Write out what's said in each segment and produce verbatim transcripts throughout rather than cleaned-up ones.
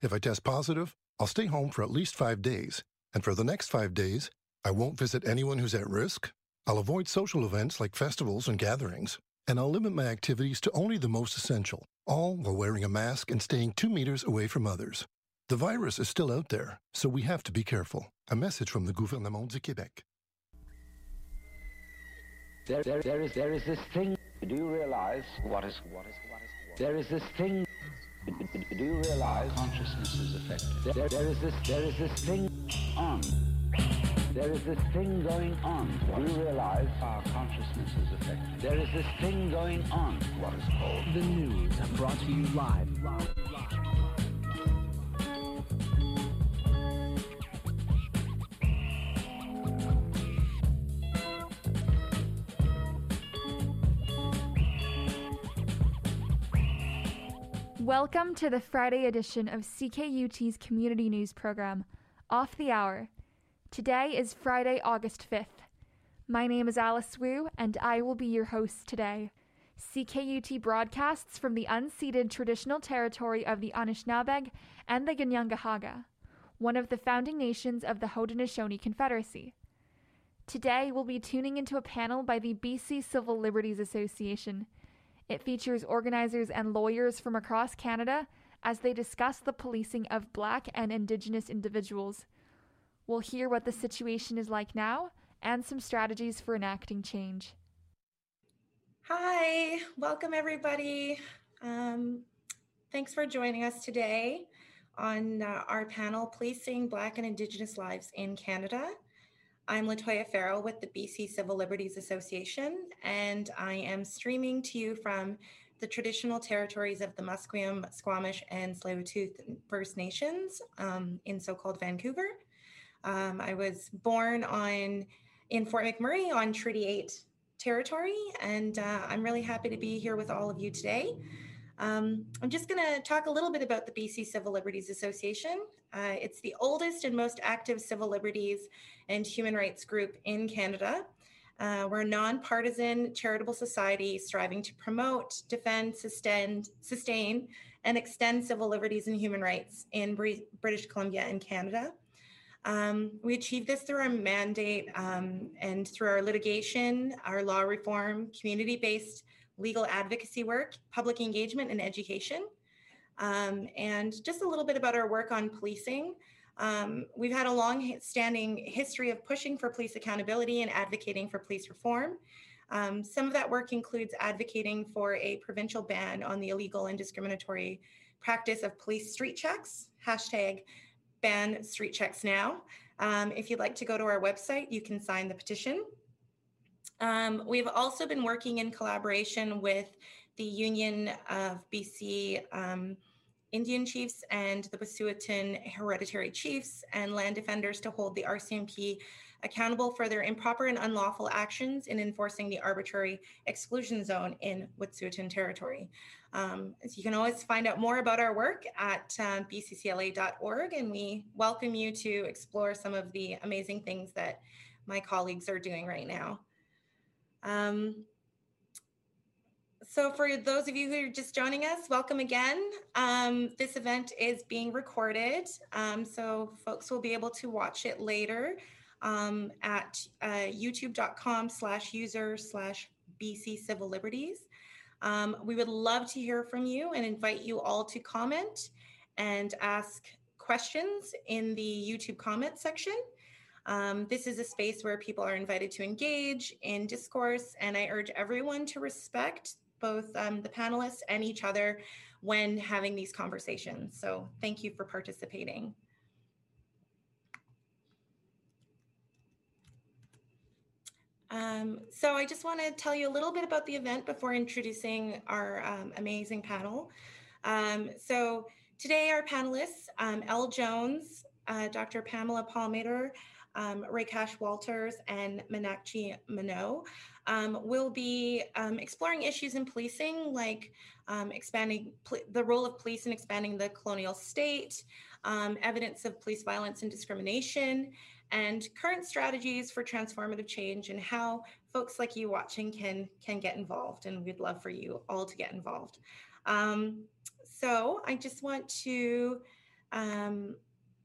If I test positive, I'll stay home for at least five days. And for the next five days, I won't visit anyone who's at risk. I'll avoid social events like festivals and gatherings. And I'll limit my activities to only the most essential, all while wearing a mask and staying two meters away from others. The virus is still out there, so we have to be careful. A message from the Gouvernement du Québec. There, there, there is, there is this thing. Do you realize what is, what is, what is? What? There is this thing. Do you realize consciousness is affected? There, there is this, there is this thing on. There is this thing going on. Do you realize our consciousness is affected? There is this thing going on. What is called the news, brought to you live. live, live. Welcome to the Friday edition of C K U T's community news program, Off the Hour. Today is Friday, August fifth. My name is Alice Wu, and I will be your host today. C K U T broadcasts from the unceded traditional territory of the Anishinaabeg and the Kanien'kehá:ka, one of the founding nations of the Haudenosaunee Confederacy. Today, we'll be tuning into a panel by the B C Civil Liberties Association. It features organizers and lawyers from across Canada as they discuss the policing of Black and Indigenous individuals. We'll hear what the situation is like now and some strategies for enacting change. Hi, welcome everybody. Um, thanks for joining us today on uh, our panel, Policing Black and Indigenous Lives in Canada. I'm Latoya Farrell with the B C Civil Liberties Association, and I am streaming to you from the traditional territories of the Musqueam, Squamish, and Tsleil-Waututh First Nations um, in so-called Vancouver. Um, I was born on in Fort McMurray on Treaty eight territory, and uh, I'm really happy to be here with all of you today. Um, I'm just going to talk a little bit about the B C Civil Liberties Association. Uh, it's the oldest and most active civil liberties and human rights group in Canada. Uh, we're a nonpartisan charitable society striving to promote, defend, sustain, sustain, and extend civil liberties and human rights in Br- British Columbia and Canada. Um, we achieve this through our mandate um, and through our litigation, our law reform, community-based legal advocacy work, public engagement, and education. Um, and just a little bit about our work on policing. Um, we've had a long-standing history of pushing for police accountability and advocating for police reform. Um, some of that work includes advocating for a provincial ban on the illegal and discriminatory practice of police street checks, hashtag ban street checks now. Um, if you'd like to go to our website, you can sign the petition. Um, we've also been working in collaboration with the Union of B C um, Indian Chiefs and the Wet'suwet'en Hereditary Chiefs and land defenders to hold the R C M P accountable for their improper and unlawful actions in enforcing the arbitrary exclusion zone in Wet'suwet'en territory. Um, so you can always find out more about our work at uh, b c c l a dot org, and we welcome you to explore some of the amazing things that my colleagues are doing right now. Um, so for those of you who are just joining us, welcome again. Um, this event is being recorded, um, so folks will be able to watch it later um, at uh, youtube.com slash user slash BC Civil Liberties. Um, we would love to hear from you and invite you all to comment and ask questions in the YouTube comment section. Um, this is a space where people are invited to engage in discourse, and I urge everyone to respect both um, the panelists and each other when having these conversations. So thank you for participating. Um, so I just want to tell you a little bit about the event before introducing our um, amazing panel. Um, so today our panelists, um, Elle Jones, uh, Doctor Pamela Palmater, Um, Rakesh Walters, and Meenakshi Mano um, will be um, exploring issues in policing, like um, expanding the role of police in expanding the colonial state, um, evidence of police violence and discrimination, and current strategies for transformative change, and how folks like you watching can, can get involved. And we'd love for you all to get involved. Um, so I just want to Um,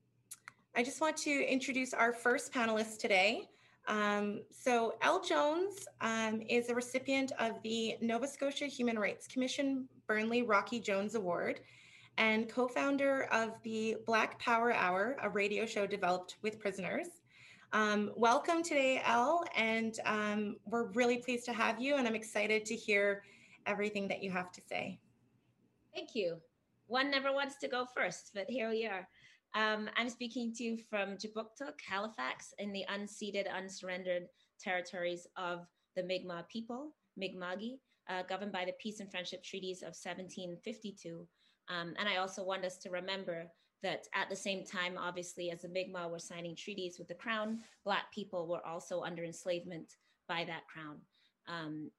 I just want to introduce our first panelist today. Um, so Elle Jones um, is a recipient of the Nova Scotia Human Rights Commission Burnley Rocky Jones Award and co-founder of the Black Power Hour, a radio show developed with prisoners. Um, welcome today, Elle, and um, we're really pleased to have you, and I'm excited to hear everything that you have to say. Thank you. One never wants to go first, but here we are. Um, I'm speaking to you from Kjipuktuk, Halifax, in the unceded, unsurrendered territories of the Mi'kmaq people, Mi'kma'ki, uh, governed by the Peace and Friendship Treaties of seventeen fifty-two. Um, and I also want us to remember that at the same time, obviously, as the Mi'kmaq were signing treaties with the Crown, Black people were also under enslavement by that Crown. Um,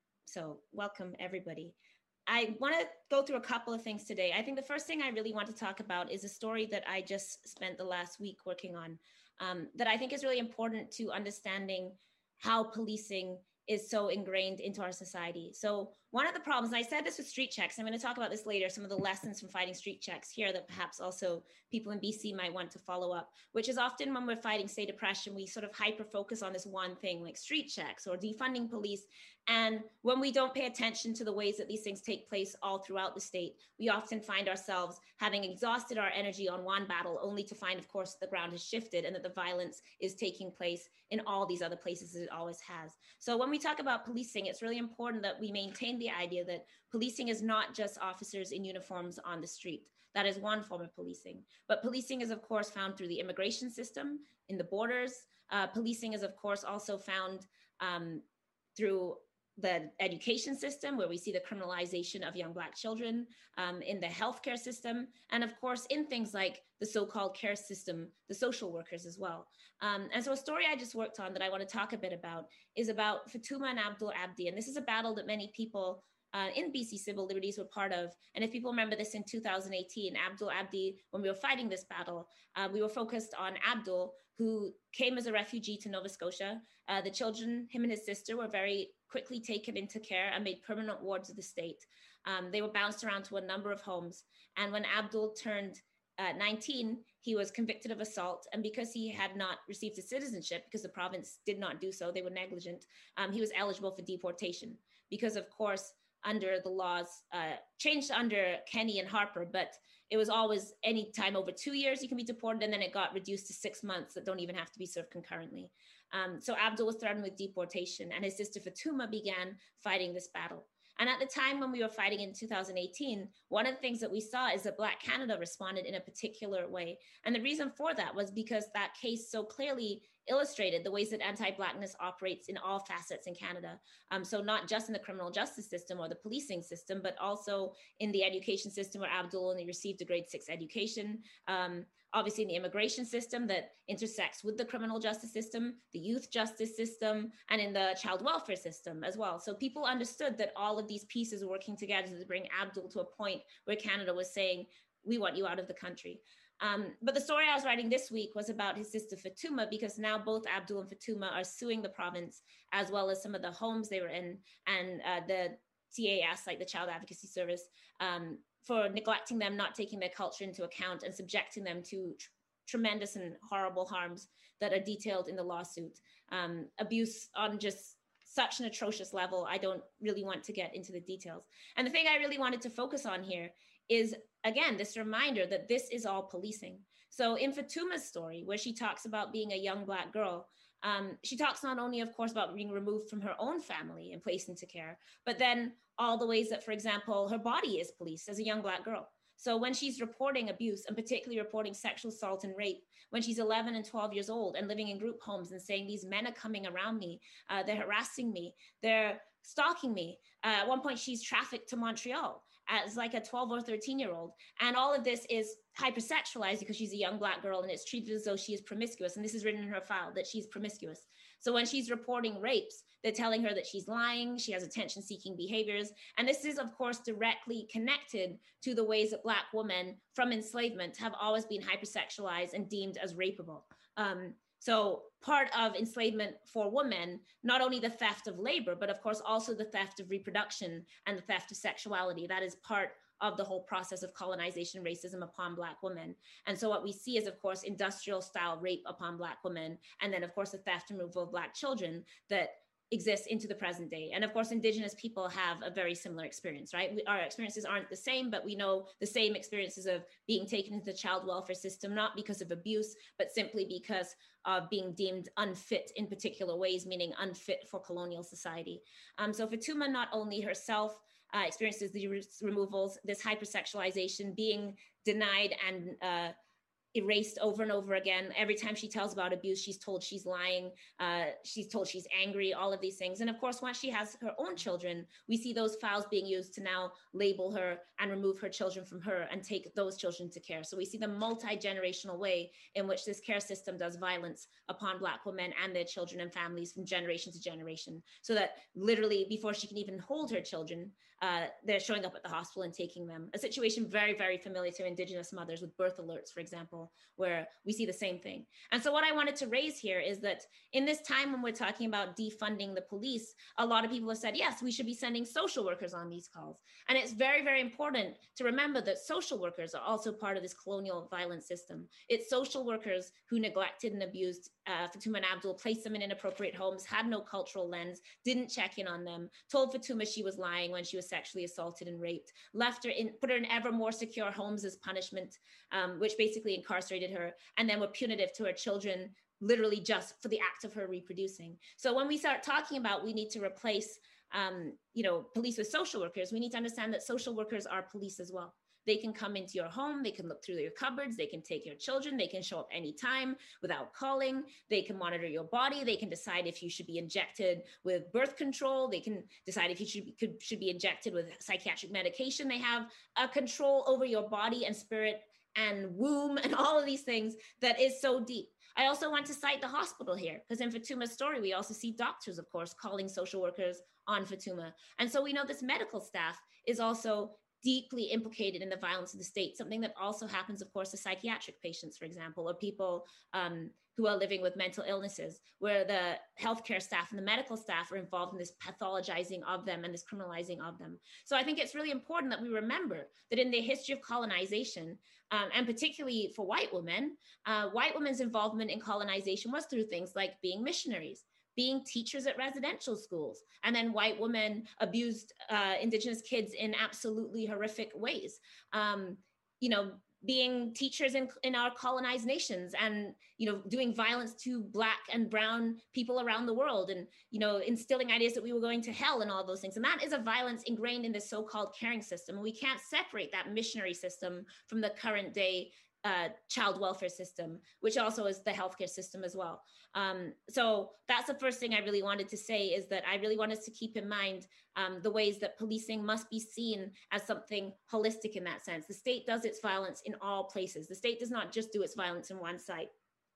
so welcome, everybody. I want to go through a couple of things today. I think the first thing I really want to talk about is a story that I just spent the last week working on um, that I think is really important to understanding how policing is so ingrained into our society. So one of the problems, and I said this with street checks, I'm going to talk about this later, some of the lessons from fighting street checks here that perhaps also people in B C might want to follow up, which is often when we're fighting state oppression, we sort of hyper focus on this one thing like street checks or defunding police. And when we don't pay attention to the ways that these things take place all throughout the state, we often find ourselves having exhausted our energy on one battle, only to find, of course, the ground has shifted and that the violence is taking place in all these other places as it always has. So when we talk about policing, it's really important that we maintain the idea that policing is not just officers in uniforms on the street. That is one form of policing. But policing is, of course, found through the immigration system, in the borders. Uh, policing is, of course, also found um, through the education system, where we see the criminalization of young Black children, um, in the healthcare system, and of course, in things like the so-called care system, the social workers as well. Um, and so a story I just worked on that I want to talk a bit about is about Fatuma and Abdul Abdi. And this is a battle that many people uh, in B C Civil Liberties were part of. And if people remember this in two thousand eighteen, Abdul Abdi, when we were fighting this battle, uh, we were focused on Abdul, who came as a refugee to Nova Scotia. Uh, the children, him and his sister, were very quickly taken into care and made permanent wards of the state. Um, they were bounced around to a number of homes. And when Abdul turned uh, nineteen, he was convicted of assault. And because he had not received his citizenship, because the province did not do so, they were negligent, um, he was eligible for deportation. Because of course, under the laws, uh, changed under Kenney and Harper, but it was always any time over two years you can be deported, and then it got reduced to six months that don't even have to be served concurrently. Um, so Abdul was threatened with deportation, and his sister Fatuma began fighting this battle. And at the time when we were fighting in two thousand eighteen, one of the things that we saw is that Black Canada responded in a particular way. And the reason for that was because that case so clearly illustrated the ways that anti-Blackness operates in all facets in Canada. Um, so not just in the criminal justice system or the policing system, but also in the education system, where Abdul only received a grade six education. Um, obviously in the immigration system that intersects with the criminal justice system, the youth justice system, and in the child welfare system as well. So people understood that all of these pieces were working together to bring Abdul to a point where Canada was saying, we want you out of the country. Um, but the story I was writing this week was about his sister Fatuma, because now both Abdul and Fatuma are suing the province, as well as some of the homes they were in, and uh, the C A S, like the Child Advocacy Service, um, for neglecting them, not taking their culture into account, and subjecting them to tr- tremendous and horrible harms that are detailed in the lawsuit. Um, abuse on just such an atrocious level, I don't really want to get into the details. And the thing I really wanted to focus on here is, again, this reminder that this is all policing. So in Fatuma's story, where she talks about being a young Black girl, um, she talks not only, of course, about being removed from her own family and placed into care, but then all the ways that, for example, her body is policed as a young Black girl. So when she's reporting abuse, and particularly reporting sexual assault and rape, when she's eleven and twelve years old and living in group homes and saying, these men are coming around me, uh, they're harassing me, they're stalking me. Uh, at one point, she's trafficked to Montreal as like a twelve or thirteen year old. And all of this is hypersexualized because she's a young Black girl, and it's treated as though she is promiscuous. And this is written in her file, that she's promiscuous. So when she's reporting rapes, they're telling her that she's lying, she has attention-seeking behaviors. And this is, of course, directly connected to the ways that Black women from enslavement have always been hypersexualized and deemed as rapeable. Um, So part of enslavement for women, not only the theft of labor, but of course also the theft of reproduction and the theft of sexuality. That is part of the whole process of colonization racism upon Black women. And so what we see is, of course, industrial style rape upon Black women, and then, of course, the theft and removal of Black children that exists into the present day. And of course, Indigenous people have a very similar experience, right? We, our experiences aren't the same, but we know the same experiences of being taken into the child welfare system, not because of abuse, but simply because of being deemed unfit in particular ways, meaning unfit for colonial society. Um, so Fatuma not only herself uh, experiences the re removals, this hypersexualization, being denied and uh, erased over and over again. Every time she tells about abuse, she's told she's lying. Uh, she's told she's angry, all of these things. And of course, once she has her own children, we see those files being used to now label her and remove her children from her and take those children to care. So we see the multi-generational way in which this care system does violence upon Black women and their children and families from generation to generation. So that literally before she can even hold her children, uh, they're showing up at the hospital and taking them. A situation very, very familiar to Indigenous mothers with birth alerts, for example, where we see the same thing. And so what I wanted to raise here is that in this time when we're talking about defunding the police, a lot of people have said, yes, we should be sending social workers on these calls. And it's very, very important to remember that social workers are also part of this colonial violence system. It's social workers who neglected and abused uh, Fatuma and Abdul, placed them in inappropriate homes, had no cultural lens, didn't check in on them, told Fatuma she was lying when she was sexually assaulted and raped, left her in, put her in ever more secure homes as punishment, um, which basically incarcerated her, and then were punitive to her children, literally just for the act of her reproducing. So when we start talking about we need to replace, um, you know, police with social workers, we need to understand that social workers are police as well. They can come into your home, they can look through your cupboards, they can take your children, they can show up anytime without calling, they can monitor your body, they can decide if you should be injected with birth control, they can decide if you should be, could, should be injected with psychiatric medication. They have a control over your body and spirit and womb and all of these things that is so deep. I also want to cite the hospital here, because in Fatuma's story, we also see doctors, of course, calling social workers on Fatuma. And so we know this medical staff is also deeply implicated in the violence of the state, something that also happens, of course, to psychiatric patients, for example, or people um, who are living with mental illnesses, where the healthcare staff and the medical staff are involved in this pathologizing of them and this criminalizing of them. So I think it's really important that we remember that in the history of colonization, um, and particularly for white women, uh, white women's involvement in colonization was through things like being missionaries, being teachers at residential schools, and then white women abused uh, Indigenous kids in absolutely horrific ways. Um, you know, being teachers in, in our colonized nations and, you know, doing violence to Black and brown people around the world and, you know, instilling ideas that we were going to hell and all those things. And that is a violence ingrained in the so-called caring system. And we can't separate that missionary system from the current day Uh, child welfare system, which also is the healthcare system as well. Um, so that's the first thing I really wanted to say, is that I really want us to keep in mind um, the ways that policing must be seen as something holistic in that sense. The state does its violence in all places. The state does not just do its violence in one site.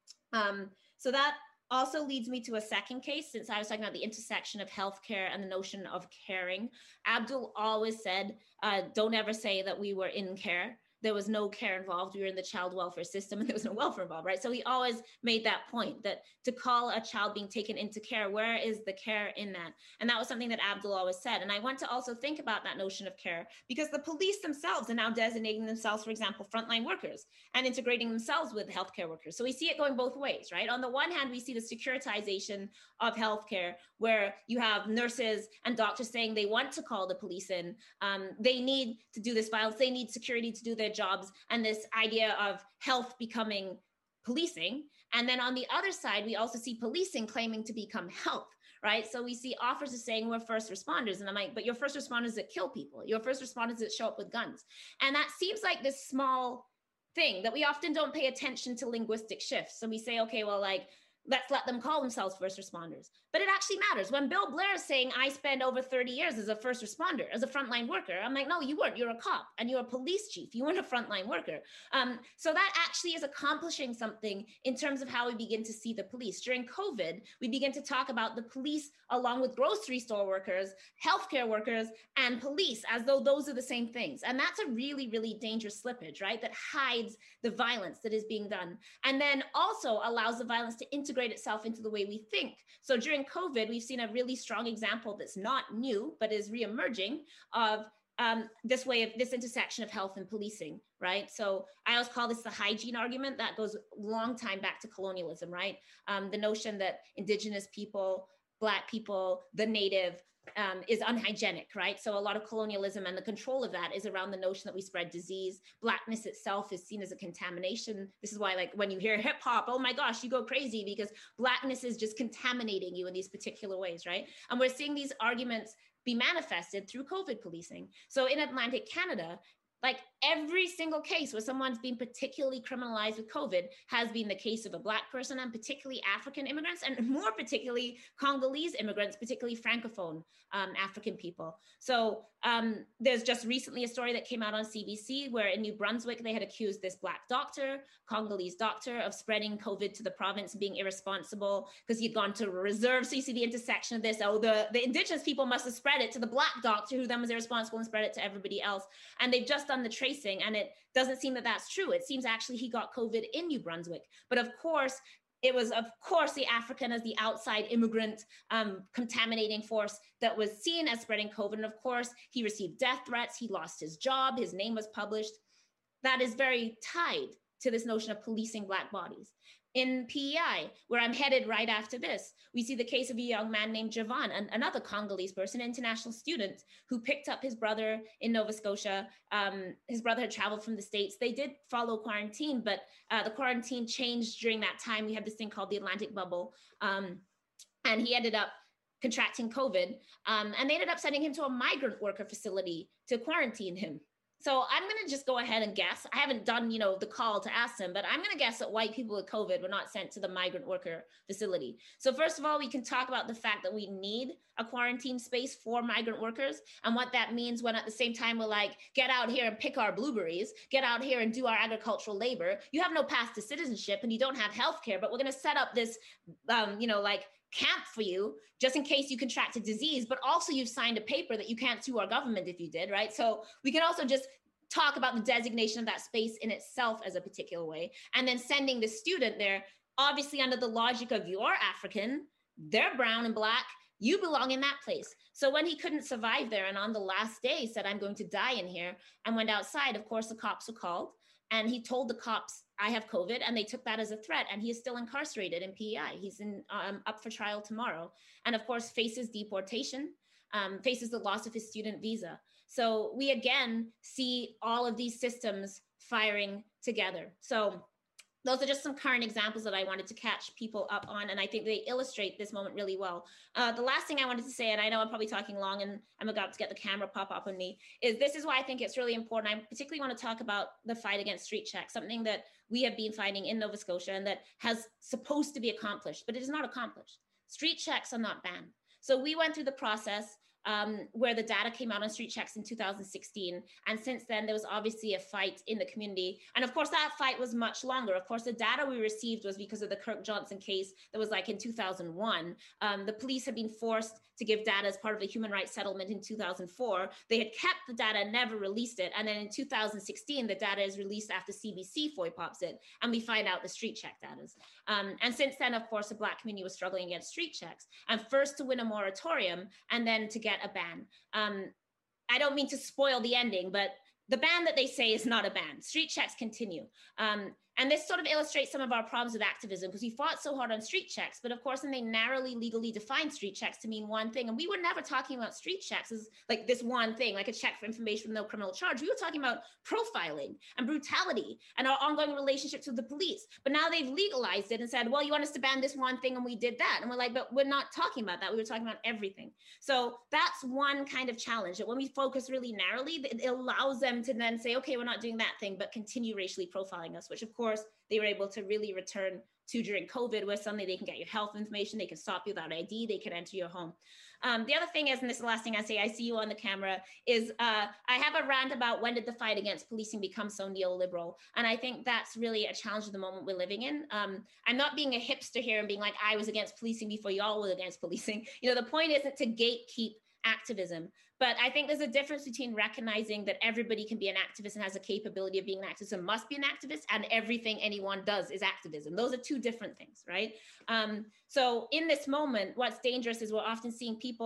Um, so that also leads me to a second case, since I was talking about the intersection of healthcare and the notion of caring. Abdul always said, uh, don't ever say that we were in care. There was no care involved. We were in the child welfare system and there was no welfare involved, right? So he always made that point, that to call a child being taken into care, where is the care in that? And that was something that Abdul always said. And I want to also think about that notion of care, because the police themselves are now designating themselves, for example, frontline workers and integrating themselves with healthcare workers. So we see it going both ways, right? On the one hand, we see the securitization of healthcare, where you have nurses and doctors saying they want to call the police in. Um, they need to do this violence. They need security to do their jobs, and this idea of health becoming policing. And then on the other side, we also see policing claiming to become health, right? So we see officers saying we're first responders. And I'm like, but you're first responders that kill people. You're first responders that show up with guns. And that seems like this small thing that we often don't pay attention to linguistic shifts. So we say, okay, well, like, let's let them call themselves first responders. But it actually matters. When Bill Blair is saying, I spent over thirty years as a first responder, as a frontline worker, I'm like, no, you weren't. You're a cop and you're a police chief. You weren't a frontline worker. Um, so that actually is accomplishing something in terms of how we begin to see the police. During COVID, we begin to talk about the police along with grocery store workers, healthcare workers, and police, as though those are the same things. And that's a really, really dangerous slippage, right? That hides the violence that is being done. And then also allows the violence to integrate itself into the way we think. So during COVID, we've seen a really strong example that's not new, but is reemerging, of um, this way of this intersection of health and policing, right? So I always call this the hygiene argument that goes a long time back to colonialism, right? Um, the notion that indigenous people, Black people, the native, Um, is unhygienic, right? So a lot of colonialism and the control of that is around the notion that we spread disease. Blackness itself is seen as a contamination. This is why, like, when you hear hip hop, oh my gosh, you go crazy because Blackness is just contaminating you in these particular ways, right? And we're seeing these arguments be manifested through COVID policing. So in Atlantic Canada, like every single case where someone's been particularly criminalized with COVID has been the case of a Black person, and particularly African immigrants, and more particularly Congolese immigrants, particularly Francophone um, African people. So um, there's just recently a story that came out on C B C where in New Brunswick, they had accused this Black doctor, Congolese doctor, of spreading COVID to the province, being irresponsible because he'd gone to reserve. So you see the intersection of this. Oh, the, the indigenous people must have spread it to the Black doctor, who then was irresponsible and spread it to everybody else. And they've just done the tracing, and it doesn't seem that that's true. It seems actually he got COVID in New Brunswick. But of course, it was, of course, the African as the outside immigrant um, contaminating force that was seen as spreading COVID. And of course, he received death threats. He lost his job. His name was published. That is very tied to this notion of policing Black bodies. In P E I, where I'm headed right after this, we see the case of a young man named Javan, an, another Congolese person, an international student, who picked up his brother in Nova Scotia. Um, his brother had traveled from the States. They did follow quarantine, but uh, the quarantine changed during that time. We had this thing called the Atlantic bubble, um, and he ended up contracting COVID, um, and they ended up sending him to a migrant worker facility to quarantine him. So I'm going to just go ahead and guess. I haven't done, you know, the call to ask them, but I'm going to guess that white people with COVID were not sent to the migrant worker facility. So first of all, we can talk about the fact that we need a quarantine space for migrant workers and what that means when at the same time we're like, get out here and pick our blueberries, get out here and do our agricultural labor. You have no path to citizenship and you don't have healthcare, but we're going to set up this, um, you know, like camp for you just in case you contract a disease, but also you've signed a paper that you can't sue our government if you did, right? So we can also just talk about the designation of that space in itself as a particular way, and then sending the student there, obviously under the logic of you're African, they're brown and Black, you belong in that place. So when he couldn't survive there and on the last day said, I'm going to die in here, and went outside, of course, the cops were called, and he told the cops, I have COVID, and they took that as a threat, and he is still incarcerated in P E I. He's in, um, up for trial tomorrow, and of course faces deportation, um, faces the loss of his student visa. So we again see all of these systems firing together. So those are just some current examples that I wanted to catch people up on, and I think they illustrate this moment really well. Uh, the last thing I wanted to say, and I know I'm probably talking long and I'm about to get the camera pop up on me, is this is why I think it's really important. I particularly want to talk about the fight against street checks, something that we have been fighting in Nova Scotia and that has supposed to be accomplished, but it is not accomplished. Street checks are not banned. So we went through the process Um, where the data came out on street checks in two thousand sixteen. And since then, there was obviously a fight in the community. And of course, that fight was much longer. Of course, the data we received was because of the Kirk Johnson case that was like in two thousand one. Um, the police had been forced to give data as part of the human rights settlement in two thousand four. They had kept the data and never released it. And then in two thousand sixteen, the data is released after C B C FOI pops it, and we find out the street check data. Um, and since then, of course, the Black community was struggling against street checks, and first to win a moratorium and then to get a ban. Um, I don't mean to spoil the ending, but the ban that they say is not a ban. Street checks continue. Um, and this sort of illustrates some of our problems with activism, because we fought so hard on street checks, but of course, then they narrowly legally defined street checks to mean one thing. And we were never talking about street checks as like this one thing, like a check for information with no criminal charge. We were talking about profiling and brutality and our ongoing relationships with the police. But now they've legalized it and said, well, you want us to ban this one thing, and we did that. And we're like, but we're not talking about that. We were talking about everything. So that's one kind of challenge, that when we focus really narrowly, it allows them to then say, okay, we're not doing that thing, but continue racially profiling us, which of course, they were able to really return to during COVID, where suddenly they can get your health information, they can stop you without I D, they can enter your home. Um, the other thing is, and this is the last thing I say, I see you on the camera, is uh, I have a rant about when did the fight against policing become so neoliberal? And I think that's really a challenge of the moment we're living in. Um, I'm not being a hipster here and being like, I was against policing before y'all were against policing. You know, the point isn't to gatekeep activism. But I think there's a difference between recognizing that everybody can be an activist and has a capability of being an activist and must be an activist, and everything anyone does is activism. Those are two different things, right? Um, so in this moment, what's dangerous is we're often seeing people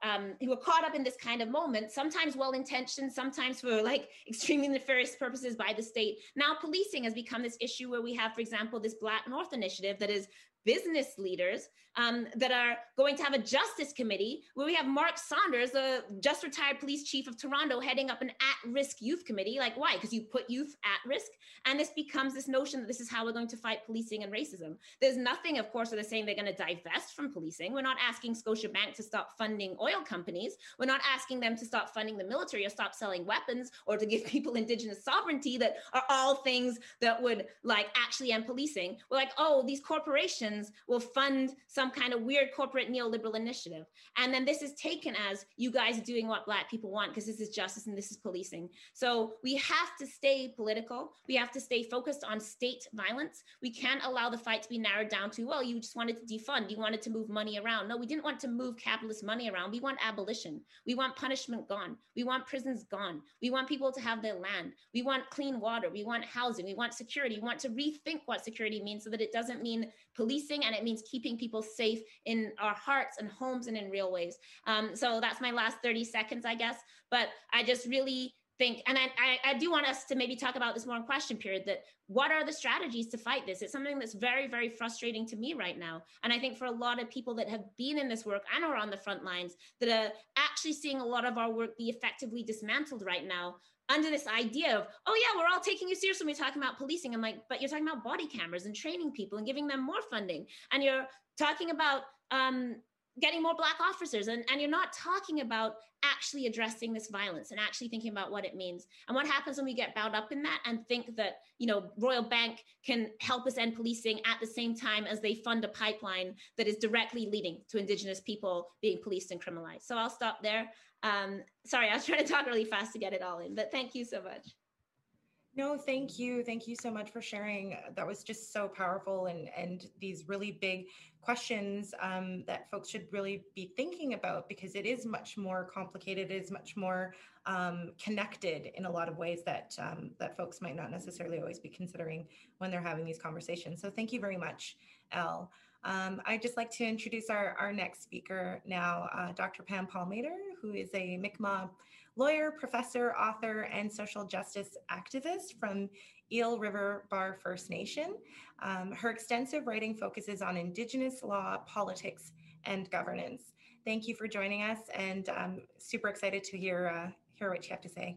um, who are caught up in this kind of moment, sometimes well-intentioned, sometimes for like extremely nefarious purposes by the state. Now policing has become this issue where we have, for example, this Black North Initiative that is business leaders um, that are going to have a justice committee where we have Mark Saunders, the just retired police chief of Toronto, heading up an at-risk youth committee. Like, why? Because you put youth at risk. And this becomes this notion that this is how we're going to fight policing and racism. There's nothing, of course, that they're saying they're going to divest from policing. We're not asking Scotiabank to stop funding oil companies. We're not asking them to stop funding the military or stop selling weapons or to give people Indigenous sovereignty, that are all things that would like actually end policing. We're like, oh, these corporations will fund some kind of weird corporate neoliberal initiative. And then this is taken as you guys doing what Black people want because this is justice and this is policing. So we have to stay political. We have to stay focused on state violence. We can't allow the fight to be narrowed down to, well, you just wanted to defund, you wanted to move money around. No, we didn't want to move capitalist money around. We want abolition. We want punishment gone. We want prisons gone. We want people to have their land. We want clean water. We want housing. We want security. We want to rethink what security means so that it doesn't mean policing and it means keeping people safe in our hearts and homes and in real ways. Um, so that's my last thirty seconds, I guess. But I just really think, and I, I, I do want us to maybe talk about this more in question period, that what are the strategies to fight this? It's something that's very, very frustrating to me right now. And I think for a lot of people that have been in this work and are on the front lines, that are actually seeing a lot of our work be effectively dismantled right now, under this idea of, oh yeah, we're all taking you seriously when we're talking about policing. I'm like, but you're talking about body cameras and training people and giving them more funding. And you're talking about um, getting more Black officers. And, and you're not talking about actually addressing this violence and actually thinking about what it means. And what happens when we get bound up in that and think that, you know, Royal Bank can help us end policing at the same time as they fund a pipeline that is directly leading to Indigenous people being policed and criminalized. So I'll stop there. Um, sorry, I was trying to talk really fast to get it all in, but thank you so much. No, thank you. Thank you so much for sharing. That was just so powerful, and, and these really big questions um, that folks should really be thinking about, because it is much more complicated. It is much more um, connected in a lot of ways that, um, that folks might not necessarily always be considering when they're having these conversations. So thank you very much, Elle. Um, I'd just like to introduce our, our next speaker now, uh, Doctor Pam Palmater, who is a Mi'kmaq lawyer, professor, author, and social justice activist from Eel River Bar First Nation. Um, her extensive writing focuses on Indigenous law, politics, and governance. Thank you for joining us, and I'm super excited to hear, uh, hear what you have to say.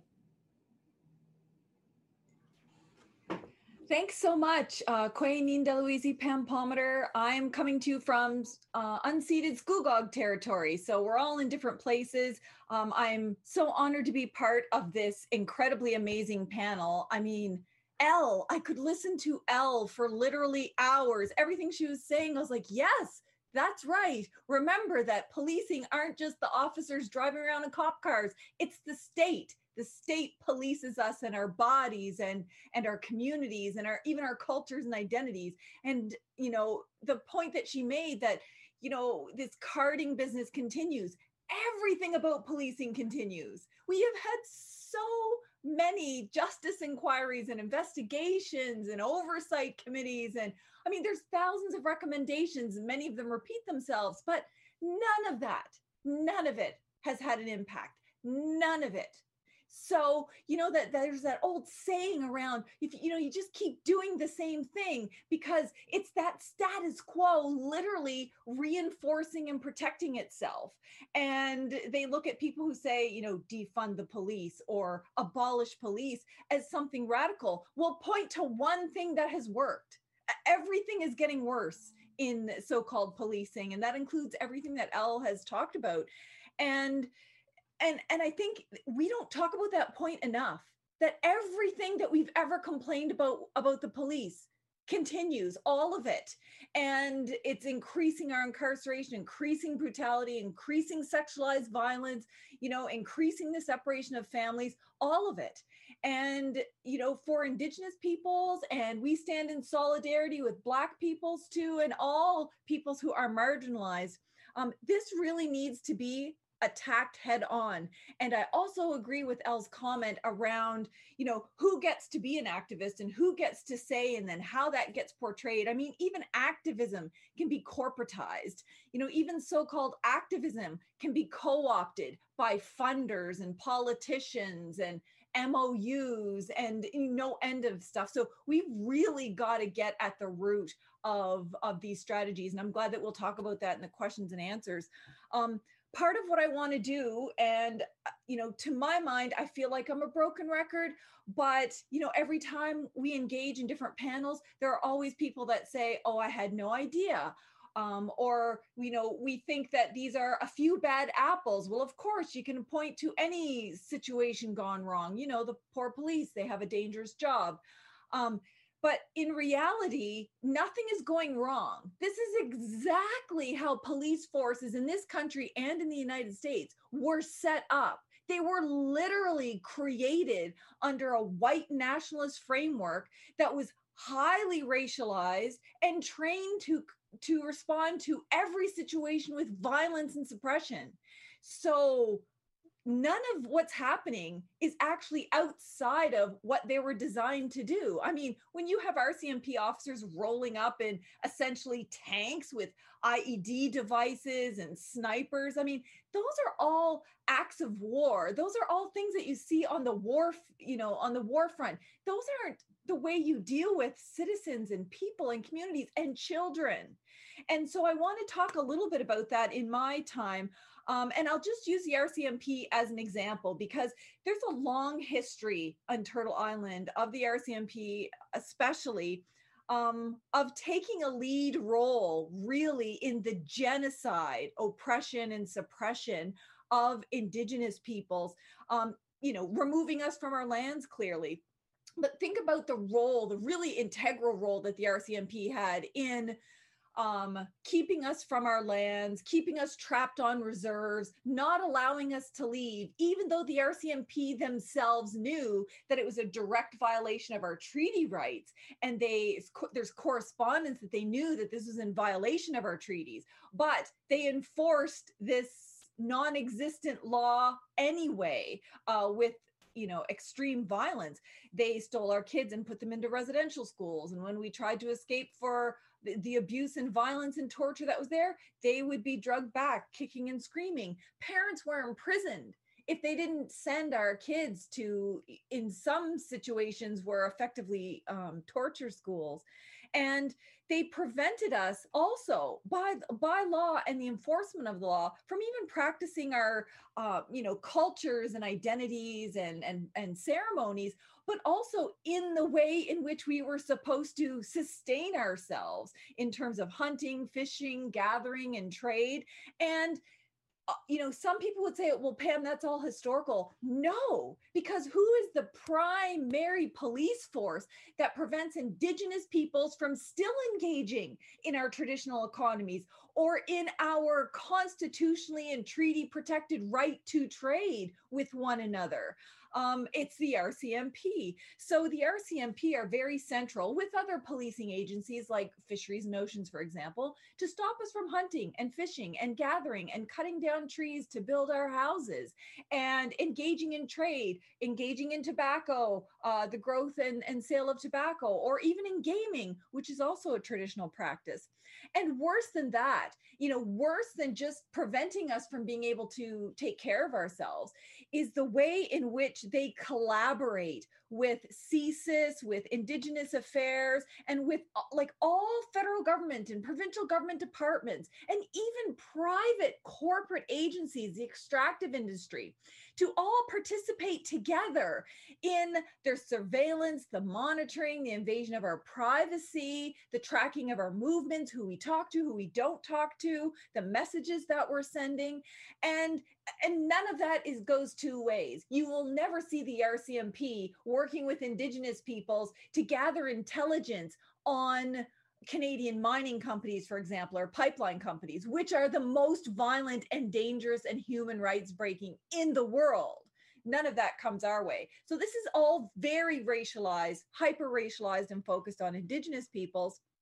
Thanks so much, uh, Quay Nindaluizi Pam Palmater. I'm coming to you from uh, unceded Scugog territory, so we're all in different places. Um, I'm so honored to be part of this incredibly amazing panel. I mean, Elle, I could listen to Elle for literally hours. Everything she was saying, I was like, yes, that's right. Remember that policing aren't just the officers driving around in cop cars, it's the state. The state polices us and our bodies and, and our communities and our even our cultures and identities. And, you know, the point that she made that, you know, this carding business continues. Everything about policing continues. We have had so many justice inquiries and investigations and oversight committees. And I mean, there's thousands of recommendations and many of them repeat themselves, but none of that, none of it has had an impact. None of it. So, you know, that there's that old saying around, if you know, you just keep doing the same thing because it's that status quo literally reinforcing and protecting itself. And they look at people who say, you know, defund the police or abolish police as something radical. Well, point to one thing that has worked. Everything is getting worse in so-called policing, and that includes everything that Elle has talked about. And And and I think we don't talk about that point enough, that everything that we've ever complained about about the police continues, all of it. And it's increasing our incarceration, increasing brutality, increasing sexualized violence, you know, increasing the separation of families, all of it. And, you know, for Indigenous peoples, and we stand in solidarity with Black peoples too, and all peoples who are marginalized, um, this really needs to be attacked head on. And I also agree with Elle's comment around, you know, who gets to be an activist and who gets to say, and then how that gets portrayed. I mean, even activism can be corporatized. You know, even so-called activism can be co-opted by funders and politicians and M O Us and no end of stuff. So we've really got to get at the root of, of these strategies. And I'm glad that we'll talk about that in the questions and answers. Um, part of what I want to do, and, you know, to my mind, I feel like I'm a broken record, but, you know, every time we engage in different panels, there are always people that say, oh, I had no idea. Um, or, you know, we think that these are a few bad apples. Well, of course, you can point to any situation gone wrong. You know, the poor police, they have a dangerous job. Um, but in reality, nothing is going wrong. This is exactly how police forces in this country and in the United States were set up. They were literally created under a white nationalist framework that was highly racialized and trained to to respond to every situation with violence and suppression. So none of what's happening is actually outside of what they were designed to do. I mean, when you have R C M P officers rolling up in essentially tanks with I E D devices and snipers, I mean, those are all acts of war. Those are all things that you see on the war, you know, on the war front. Those aren't the way you deal with citizens and people and communities and children. And so I want to talk a little bit about that in my time. Um, and I'll just use the R C M P as an example, because there's a long history on Turtle Island of the R C M P, especially um, of taking a lead role really in the genocide, oppression, and suppression of Indigenous peoples, um, you know, removing us from our lands clearly. But think about the role, the really integral role that the R C M P had in um, keeping us from our lands, keeping us trapped on reserves, not allowing us to leave, even though the R C M P themselves knew that it was a direct violation of our treaty rights. And they, there's correspondence that they knew that this was in violation of our treaties, but they enforced this non-existent law anyway, uh, with you know, extreme violence. They stole our kids and put them into residential schools. And when we tried to escape for the, the abuse and violence and torture that was there, they would be drugged back, kicking and screaming. Parents were imprisoned if they didn't send our kids to, in some situations, were effectively um, torture schools. And they prevented us also by, by law and the enforcement of the law from even practicing our, uh, you know, cultures and identities and, and, and ceremonies, but also in the way in which we were supposed to sustain ourselves in terms of hunting, fishing, gathering, and trade. And Uh, you know, some people would say, well, Pam, that's all historical. No, because who is the primary police force that prevents Indigenous peoples from still engaging in our traditional economies or in our constitutionally and treaty protected right to trade with one another? Um, it's the R C M P. So the R C M P are very central with other policing agencies like Fisheries and Oceans, for example, to stop us from hunting and fishing and gathering and cutting down trees to build our houses and engaging in trade, engaging in tobacco, uh, the growth and, and sale of tobacco, or even in gaming, which is also a traditional practice. And worse than that, you know, worse than just preventing us from being able to take care of ourselves is the way in which they collaborate with C S I S, with Indigenous Affairs, and with like all federal government and provincial government departments, and even private corporate agencies, the extractive industry, to all participate together in their surveillance, the monitoring, the invasion of our privacy, the tracking of our movements, who we talk to, who we don't talk to, the messages that we're sending. And And none of that is goes two ways. You will never see the R C M P working with Indigenous peoples to gather intelligence on Canadian mining companies, for example, or pipeline companies, which are the most violent and dangerous and human rights breaking in the world. None of that comes our way. So this is all very racialized, hyper-racialized, and focused on Indigenous peoples.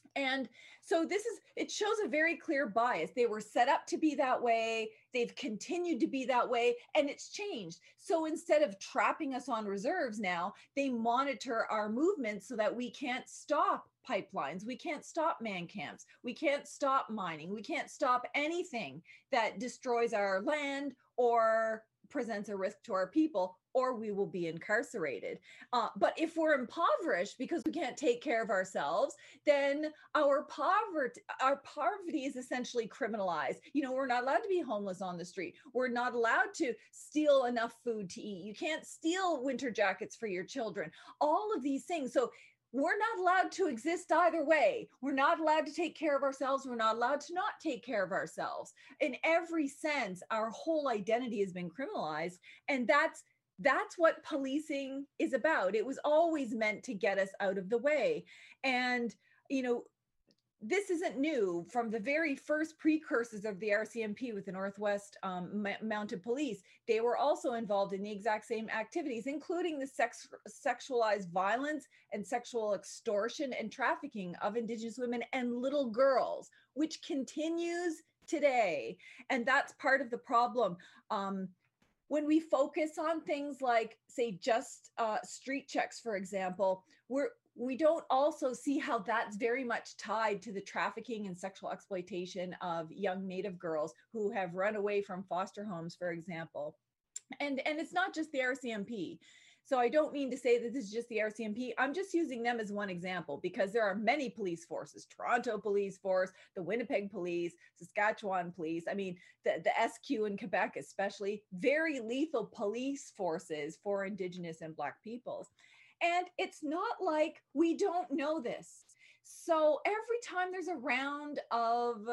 And so this is, it shows a very clear bias. They were set up to be that way. They've continued to be that way, and it's changed. So instead of trapping us on reserves now, they monitor our movements so that we can't stop pipelines. We can't stop man camps. We can't stop mining. We can't stop anything that destroys our land or presents a risk to our people, or we will be incarcerated. Uh, but if we're impoverished because we can't take care of ourselves, then our poverty, our poverty is essentially criminalized. You know, we're not allowed to be homeless on the street. We're not allowed to steal enough food to eat. You can't steal winter jackets for your children. All of these things. So we're not allowed to exist either way. We're not allowed to take care of ourselves. We're not allowed to not take care of ourselves. In every sense, our whole identity has been criminalized. And that's that's what policing is about. It was always meant to get us out of the way. And, you know, this isn't new. From the very first precursors of the R C M P with the Northwest um, Mounted Police, they were also involved in the exact same activities, including the sex, sexualized violence and sexual extortion and trafficking of Indigenous women and little girls, which continues today. And that's part of the problem. Um, when we focus on things like, say, just uh, street checks, for example, we're we don't also see how that's very much tied to the trafficking and sexual exploitation of young Native girls who have run away from foster homes, for example. And, and it's not just the R C M P. So I don't mean to say that this is just the R C M P. I'm just using them as one example because there are many police forces, Toronto Police Force, the Winnipeg Police, Saskatchewan Police. I mean, the, the S Q in Quebec, especially, very lethal police forces for Indigenous and Black peoples. And it's not like we don't know this. So every time there's a round of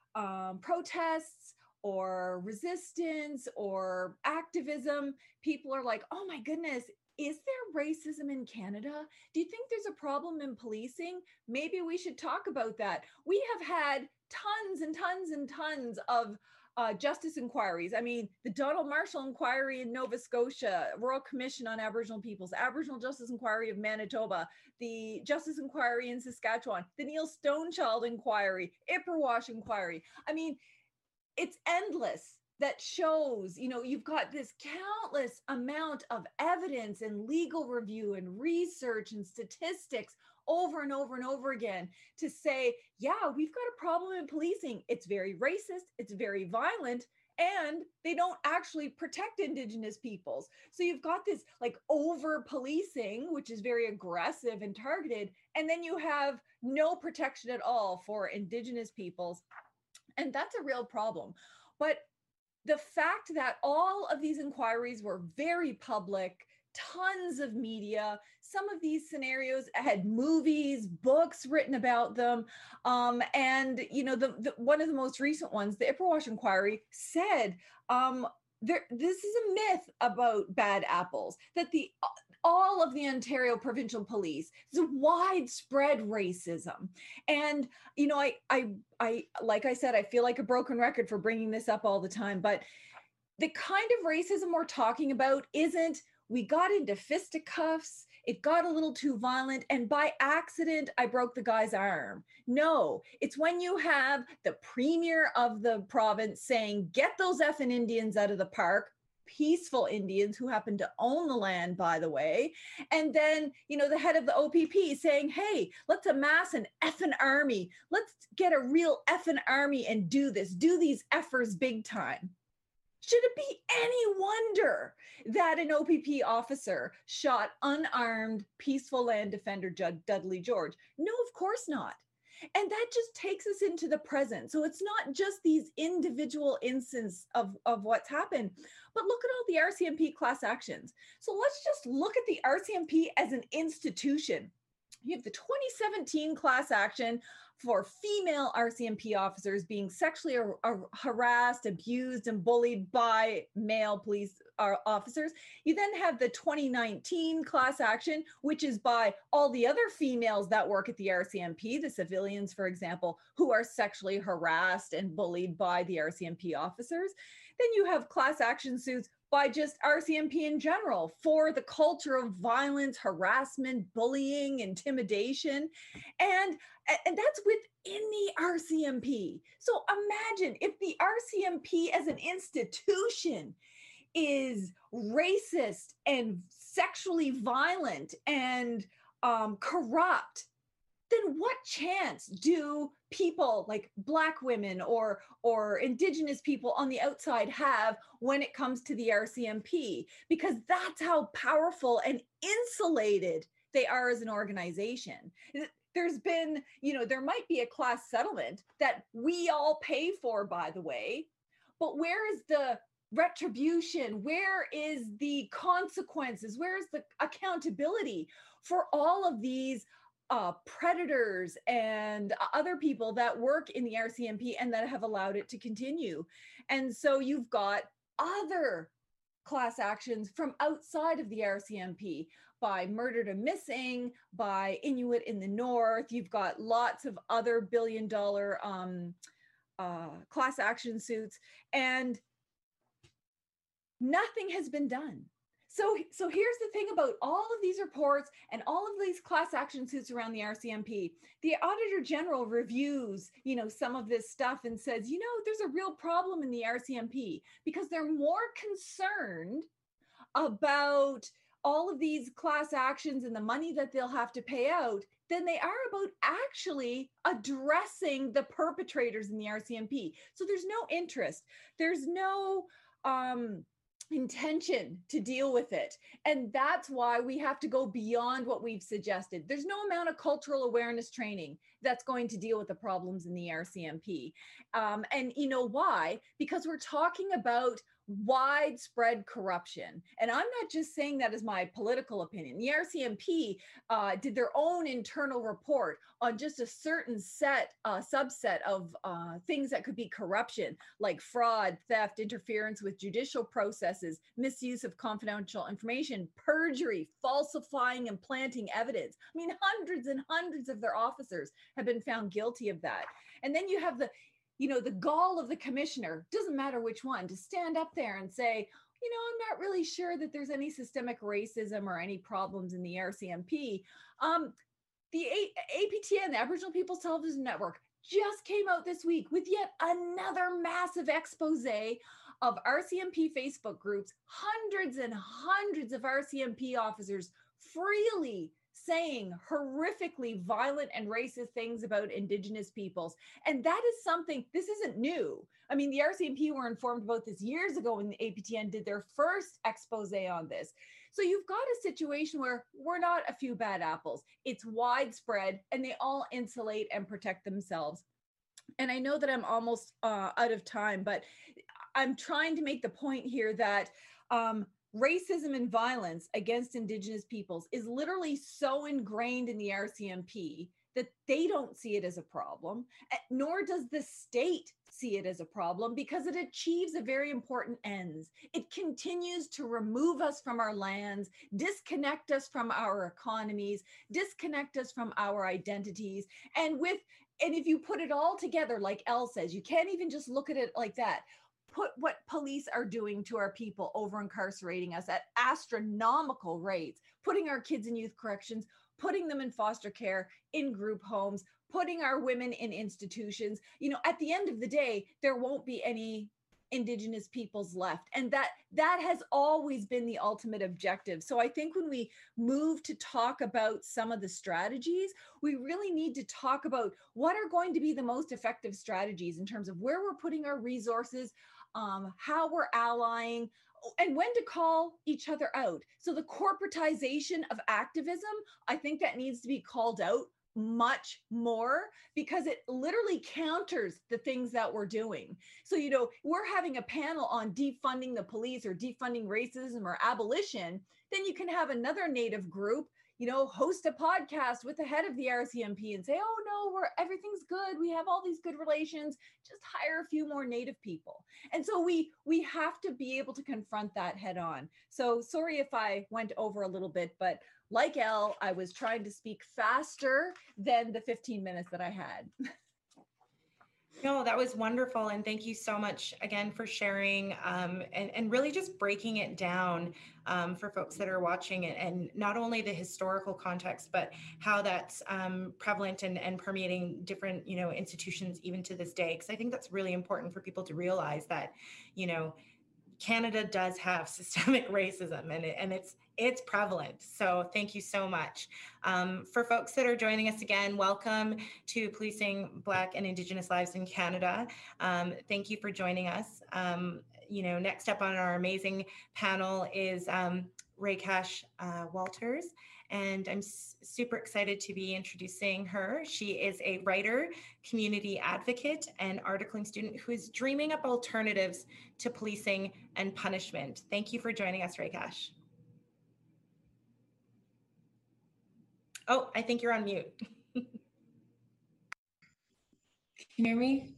um, protests or resistance or activism, people are like, oh my goodness, is there racism in Canada? Do you think there's a problem in policing? Maybe we should talk about that. We have had tons and tons and tons of Uh, justice inquiries. I mean, the Donald Marshall inquiry in Nova Scotia, Royal Commission on Aboriginal Peoples, Aboriginal Justice Inquiry of Manitoba, the Justice Inquiry in Saskatchewan, the Neil Stonechild inquiry, Ipperwash inquiry. I mean, it's endless. That shows, you know, you've got this countless amount of evidence and legal review and research and statistics over and over and over again to say, yeah, we've got a problem in policing. It's very racist, it's very violent, and they don't actually protect Indigenous peoples. So you've got this like over policing, which is very aggressive and targeted, and then you have no protection at all for Indigenous peoples. And that's a real problem. But the fact that all of these inquiries were very public, tons of media, some of these scenarios had movies, books written about them. Um, and, you know, the, the one of the most recent ones, the Ipperwash inquiry, said um, there, this is a myth about bad apples, that the all of the Ontario Provincial Police is widespread racism. And, you know, I, I, I, like I said, I feel like a broken record for bringing this up all the time, but the kind of racism we're talking about isn't, we got into fisticuffs, it got a little too violent, and by accident, I broke the guy's arm. No, it's when you have the premier of the province saying, get those effing Indians out of the park, peaceful Indians who happen to own the land, by the way. And then, you know, the head of the O P P saying, hey, let's amass an effing army. Let's get a real effing army and do this, do these effers big time. Should it be any wonder that an O P P officer shot unarmed, peaceful land defender Judd Dudley George? No, of course not. And that just takes us into the present. So it's not just these individual instances of, of what's happened, but look at all the R C M P class actions. So let's just look at the R C M P as an institution. You have the twenty seventeen class action for female R C M P officers being sexually ar- ar- harassed, abused, and bullied by male police uh, officers. You then have the twenty nineteen class action, which is by all the other females that work at the R C M P, the civilians, for example, who are sexually harassed and bullied by the R C M P officers. Then you have class action suits by just R C M P in general for the culture of violence, harassment, bullying, intimidation. And, and that's within the R C M P. So imagine if the R C M P as an institution is racist and sexually violent and um, corrupt, then what chance do people like Black women or or Indigenous people on the outside have when it comes to the R C M P? Because that's how powerful and insulated they are as an organization. There's been, you know, there might be a class settlement that we all pay for, by the way, but where is the retribution? Where is the consequences? Where is the accountability for all of these Uh, predators and other people that work in the R C M P and that have allowed it to continue? And so you've got other class actions from outside of the R C M P by Murder to Missing, by Inuit in the North. You've got lots of other billion dollar um, uh, class action suits, and nothing has been done. So, so here's the thing about all of these reports and all of these class action suits around the R C M P. The Auditor General reviews, you know, some of this stuff and says, you know, there's a real problem in the R C M P because they're more concerned about all of these class actions and the money that they'll have to pay out than they are about actually addressing the perpetrators in the R C M P. So there's no interest. There's no um, intention to deal with it. And that's why we have to go beyond what we've suggested. There's no amount of cultural awareness training that's going to deal with the problems in the R C M P. Um, and you know why? Because we're talking about widespread corruption. And I'm not just saying that as my political opinion. The R C M P uh, did their own internal report on just a certain set, uh, subset of uh, things that could be corruption, like fraud, theft, interference with judicial processes, misuse of confidential information, perjury, falsifying and planting evidence. I mean, hundreds and hundreds of their officers have been found guilty of that. And then you have the you know, the gall of the commissioner, doesn't matter which one, to stand up there and say, you know, I'm not really sure that there's any systemic racism or any problems in the R C M P. Um, the A- APTN, the Aboriginal People's Television Network, just came out this week with yet another massive expose of R C M P Facebook groups, hundreds and hundreds of R C M P officers freely saying horrifically violent and racist things about Indigenous peoples. And that is something, this isn't new. I mean, the R C M P were informed about this years ago when the A P T N did their first expose on this. So you've got a situation where we're not a few bad apples. It's widespread and they all insulate and protect themselves. And I know that I'm almost uh, out of time, but I'm trying to make the point here that um, racism and violence against Indigenous peoples is literally so ingrained in the R C M P that they don't see it as a problem, nor does the state see it as a problem, because it achieves a very important ends. It continues to remove us from our lands, disconnect us from our economies, disconnect us from our identities. And with, and if you put it all together, like Elle says, you can't even just look at it like that. Put what police are doing to our people, over incarcerating us at astronomical rates, putting our kids in youth corrections, putting them in foster care, in group homes, putting our women in institutions. You know, at the end of the day, there won't be any Indigenous peoples left. And that that has always been the ultimate objective. So I think when we move to talk about some of the strategies, we really need to talk about what are going to be the most effective strategies in terms of where we're putting our resources, um, how we're allying, and when to call each other out. So the corporatization of activism, I think that needs to be called out much more, because it literally counters the things that we're doing. So, you know, we're having a panel on defunding the police or defunding racism or abolition. Then you can have another Native group, you know, host a podcast with the head of the R C M P and say, oh no, we're everything's good. We have all these good relations. Just hire a few more Native people. And so we we have to be able to confront that head on. So sorry if I went over a little bit, but like Elle, I was trying to speak faster than the fifteen minutes that I had. No, that was wonderful. And thank you so much again for sharing um, and, and really just breaking it down um, for folks that are watching it, and not only the historical context, but how that's um, prevalent and, and permeating different, you know, institutions even to this day. Because I think that's really important for people to realize that, you know, Canada does have systemic racism, and, it, and it's it's prevalent. So thank you so much. Um, for folks that are joining us again, welcome to Policing Black and Indigenous Lives in Canada. Um, thank you for joining us. Um, you know, next up on our amazing panel is um, Raycash uh, Walters. And I'm s- super excited to be introducing her. She is a writer, community advocate, and articling student who is dreaming up alternatives to policing and punishment. Thank you for joining us, Raycash. Oh, I think you're on mute. Can you hear me?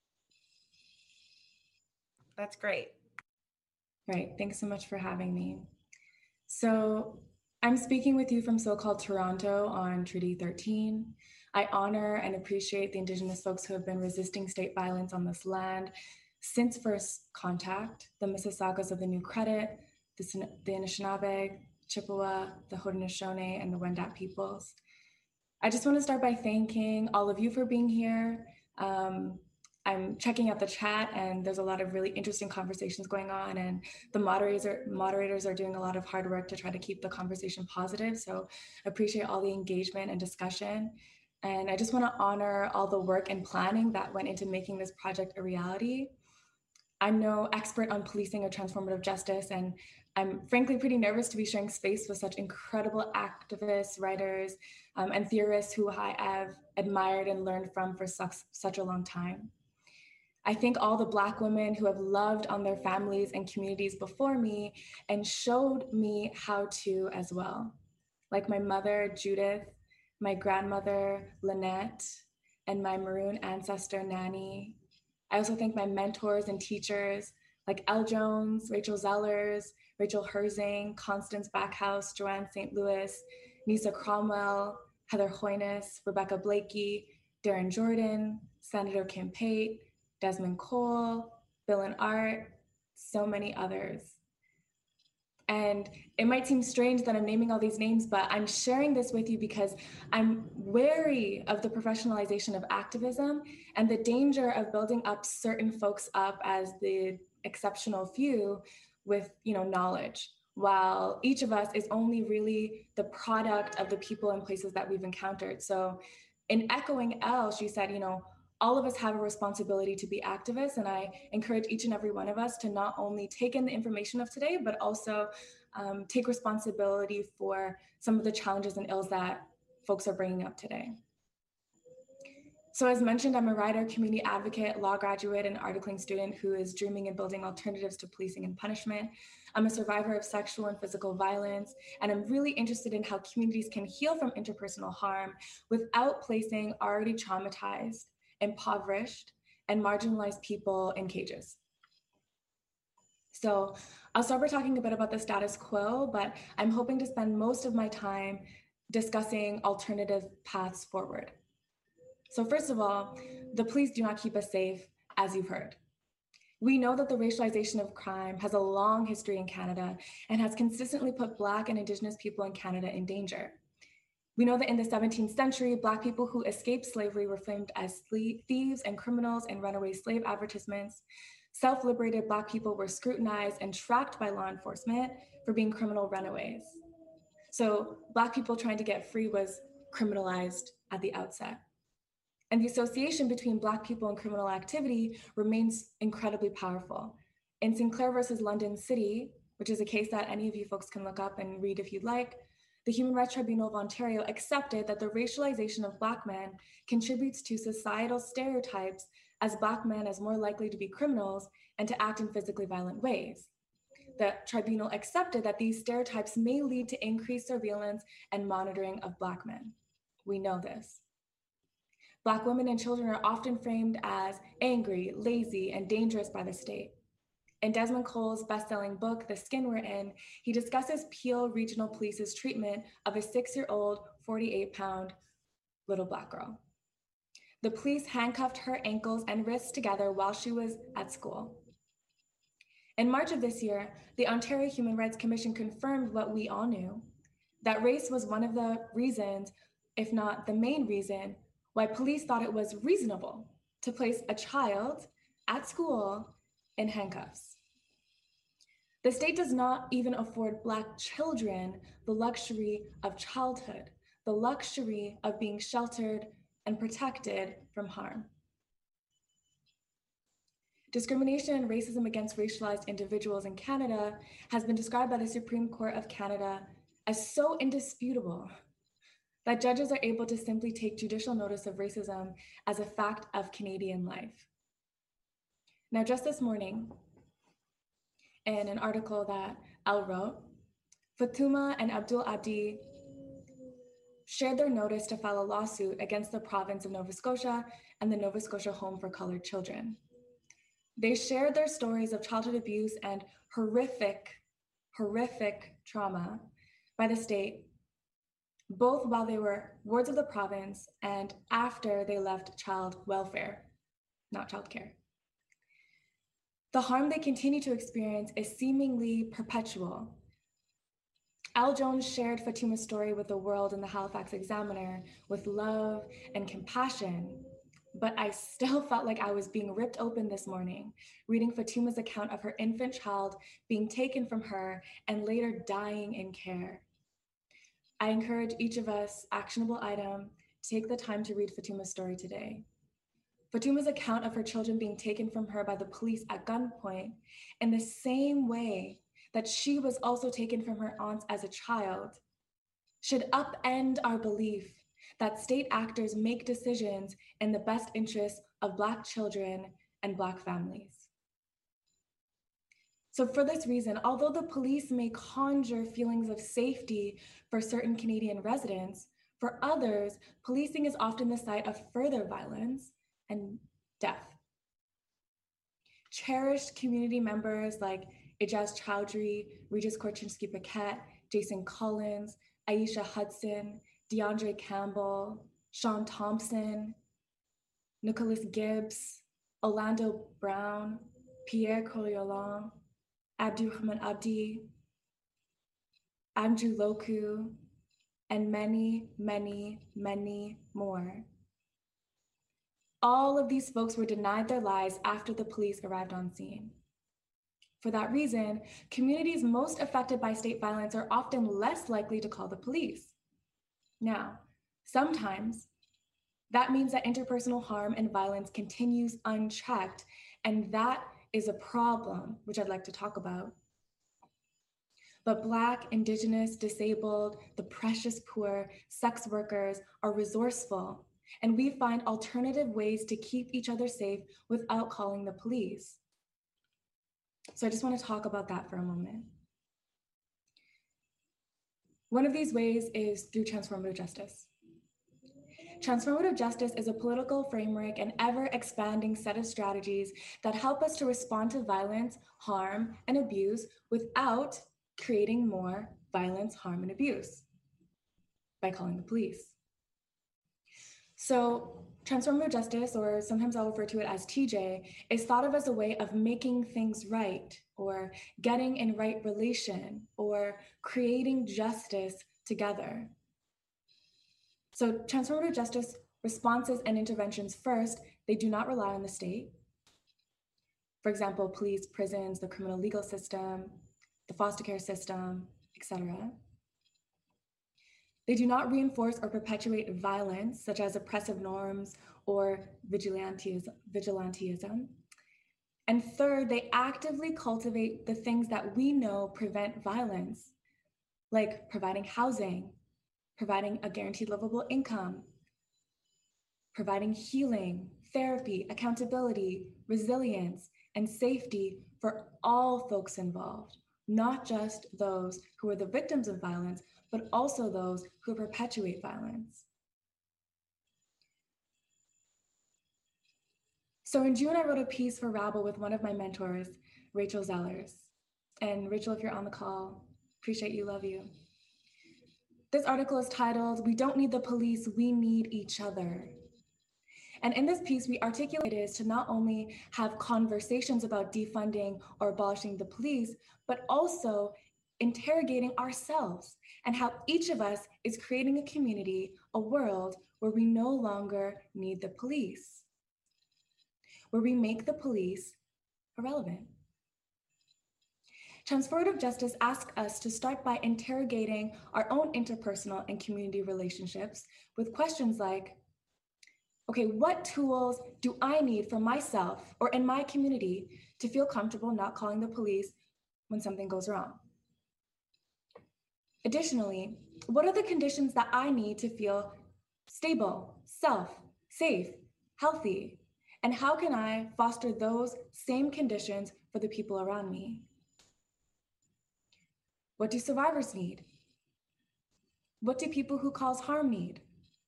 That's great. Great. Thanks so much for having me. So I'm speaking with you from so-called Toronto on Treaty thirteen. I honor and appreciate the Indigenous folks who have been resisting state violence on this land since first contact, the Mississaugas of the New Credit, the, the Anishinaabe, Chippewa, the Haudenosaunee, and the Wendat peoples. I just want to start by thanking all of you for being here. Um, I'm checking out the chat, and there's a lot of really interesting conversations going on, and the moderators are, moderators are doing a lot of hard work to try to keep the conversation positive. So I appreciate all the engagement and discussion. And I just want to honor all the work and planning that went into making this project a reality. I'm no expert on policing or transformative justice, and I'm frankly pretty nervous to be sharing space with such incredible activists, writers, um, and theorists who I have admired and learned from for such, such a long time. I thank all the Black women who have loved on their families and communities before me and showed me how to as well. Like my mother, Judith, my grandmother, Lynette, and my Maroon ancestor, Nanny. I also thank my mentors and teachers like Elle Jones, Rachel Zellers, Rachel Herzing, Constance Backhouse, Joanne Saint Louis, Nisa Cromwell, Heather Hoynes, Rebecca Blakey, Darren Jordan, Senator Kim Pate, Desmond Cole, Bill and Art, so many others. And it might seem strange that I'm naming all these names, but I'm sharing this with you because I'm wary of the professionalization of activism and the danger of building up certain folks up as the exceptional few with, you know, knowledge, while each of us is only really the product of the people and places that we've encountered. So in echoing Elle, she said, you know, all of us have a responsibility to be activists, and I encourage each and every one of us to not only take in the information of today, but also um, take responsibility for some of the challenges and ills that folks are bringing up today. So as mentioned, I'm a writer, community advocate, law graduate, and articling student who is dreaming and building alternatives to policing and punishment. I'm a survivor of sexual and physical violence, and I'm really interested in how communities can heal from interpersonal harm without placing already traumatized, impoverished, and marginalized people in cages. So I'll start by talking a bit about the status quo, but I'm hoping to spend most of my time discussing alternative paths forward. So first of all, the police do not keep us safe, as you've heard. We know that the racialization of crime has a long history in Canada and has consistently put Black and Indigenous people in Canada in danger. We know that in the seventeenth century, Black people who escaped slavery were framed as thieves and criminals in runaway slave advertisements. Self-liberated Black people were scrutinized and tracked by law enforcement for being criminal runaways. So Black people trying to get free was criminalized at the outset. And the association between Black people and criminal activity remains incredibly powerful. In Sinclair versus London City, which is a case that any of you folks can look up and read if you'd like, the Human Rights Tribunal of Ontario accepted that the racialization of Black men contributes to societal stereotypes as Black men as more likely to be criminals and to act in physically violent ways. The tribunal accepted that these stereotypes may lead to increased surveillance and monitoring of Black men. We know this. Black women and children are often framed as angry, lazy, and dangerous by the state. In Desmond Cole's best-selling book, The Skin We're In, he discusses Peel Regional Police's treatment of a six-year-old, forty-eight pound little Black girl. The police handcuffed her ankles and wrists together while she was at school. In March of this year, the Ontario Human Rights Commission confirmed what we all knew, that race was one of the reasons, if not the main reason, why police thought it was reasonable to place a child at school in handcuffs. The state does not even afford Black children the luxury of childhood, the luxury of being sheltered and protected from harm. Discrimination and racism against racialized individuals in Canada has been described by the Supreme Court of Canada as so indisputable that judges are able to simply take judicial notice of racism as a fact of Canadian life. Now, just this morning, in an article that Al wrote, Fatuma and Abdul Abdi shared their notice to file a lawsuit against the province of Nova Scotia and the Nova Scotia Home for Colored Children. They shared their stories of childhood abuse and horrific, horrific trauma by the state, both while they were wards of the province and after they left child welfare, not child care. The harm they continue to experience is seemingly perpetual. Al Jones shared Fatuma's story with the world in the Halifax Examiner with love and compassion, but I still felt like I was being ripped open this morning, reading Fatuma's account of her infant child being taken from her and later dying in care. I encourage each of us, actionable item, to take the time to read Fatuma's story today. Fatuma's account of her children being taken from her by the police at gunpoint in the same way that she was also taken from her aunts as a child should upend our belief that state actors make decisions in the best interests of Black children and Black families. So for this reason, although the police may conjure feelings of safety for certain Canadian residents, for others, policing is often the site of further violence and death. Cherished community members like Ijaz Chowdhury, Regis Korchinski-Paquette, Jason Collins, Aisha Hudson, DeAndre Campbell, Sean Thompson, Nicholas Gibbs, Orlando Brown, Pierre Coriolan, Abdurrahman Abdi, Andrew Loku, and many, many, many more. All of these folks were denied their lives after the police arrived on scene. For that reason, communities most affected by state violence are often less likely to call the police. Now, sometimes that means that interpersonal harm and violence continues unchecked, and that is a problem, which I'd like to talk about. But Black, Indigenous, disabled, the precious poor, sex workers are resourceful, and we find alternative ways to keep each other safe without calling the police. So I just want to talk about that for a moment. One of these ways is through transformative justice. Transformative justice is a political framework and ever-expanding set of strategies that help us to respond to violence, harm, and abuse without creating more violence, harm, and abuse by calling the police. So transformative justice, or sometimes I'll refer to it as T J, is thought of as a way of making things right, or getting in right relation, or creating justice together. So transformative justice responses and interventions first, they do not rely on the state. For example, police, prisons, the criminal legal system, the foster care system, et cetera. They do not reinforce or perpetuate violence, such as oppressive norms or vigilantism. vigilantism. And third, they actively cultivate the things that we know prevent violence, like providing housing, providing a guaranteed livable income, providing healing, therapy, accountability, resilience, and safety for all folks involved, not just those who are the victims of violence, but also those who perpetuate violence. So in June, I wrote a piece for Rabble with one of my mentors, Rachel Zellers. And Rachel, if you're on the call, appreciate you, love you. This article is titled, "We Don't Need the Police, We Need Each Other." And in this piece, we articulate is to not only have conversations about defunding or abolishing the police, but also interrogating ourselves and how each of us is creating a community, a world where we no longer need the police, where we make the police irrelevant. Transformative justice asks us to start by interrogating our own interpersonal and community relationships with questions like, okay, what tools do I need for myself or in my community to feel comfortable not calling the police when something goes wrong? Additionally, what are the conditions that I need to feel stable, self, safe, healthy? And how can I foster those same conditions for the people around me? What do survivors need? What do people who cause harm need?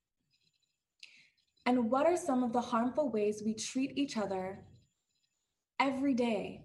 And what are some of the harmful ways we treat each other every day?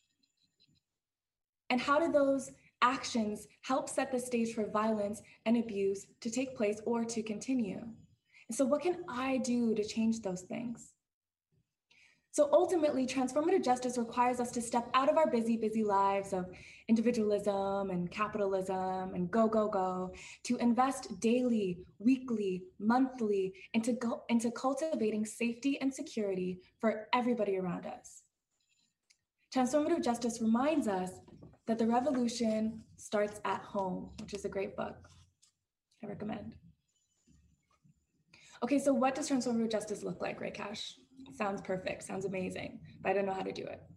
And how do those actions help set the stage for violence and abuse to take place or to continue? And so what can I do to change those things? So ultimately, transformative justice requires us to step out of our busy, busy lives of individualism and capitalism and go, go, go, to invest daily, weekly, monthly into, go, into cultivating safety and security for everybody around us. Transformative justice reminds us that the revolution starts at home, which is a great book I recommend. Okay, so what does transformative justice look like, right, Cash? Sounds perfect, sounds amazing, but I don't know how to do it.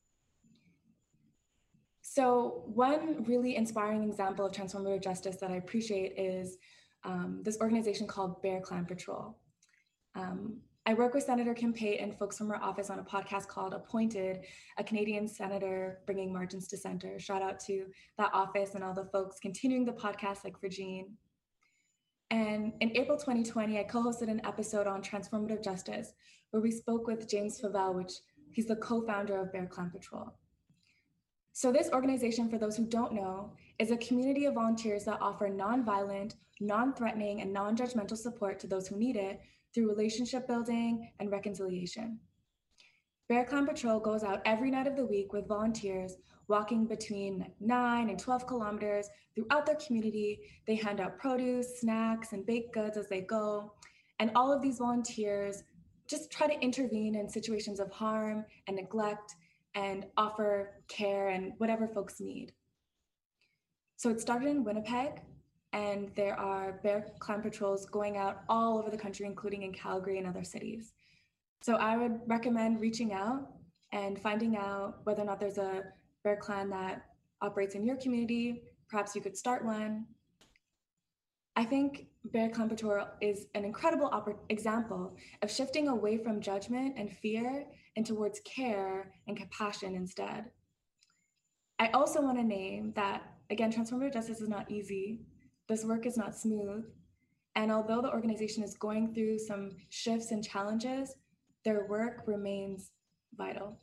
So one really inspiring example of transformative justice that I appreciate is um, this organization called Bear Clan Patrol. Um, I work with Senator Kim Pate and folks from her office on a podcast called Appointed, a Canadian senator bringing margins to center. Shout out to that office and all the folks continuing the podcast like Virgin. And in April twenty twenty, I co-hosted an episode on transformative justice where we spoke with James Favell, which he's the co-founder of Bear Clan Patrol. So this organization, for those who don't know, is a community of volunteers that offer non-violent, non-threatening, and non-judgmental support to those who need it through relationship building and reconciliation. Bear Clan Patrol goes out every night of the week with volunteers walking between nine and twelve kilometers throughout their community. They hand out produce, snacks, and baked goods as they go. And all of these volunteers just try to intervene in situations of harm and neglect and offer care and whatever folks need. So it started in Winnipeg, and there are Bear Clan Patrols going out all over the country, including in Calgary and other cities. So I would recommend reaching out and finding out whether or not there's a Bear Clan that operates in your community. Perhaps you could start one. I think Bear Clan Patrol is an incredible example of shifting away from judgment and fear and towards care and compassion instead. I also want to name that, again, transformative justice is not easy. This work is not smooth. And although the organization is going through some shifts and challenges, their work remains vital.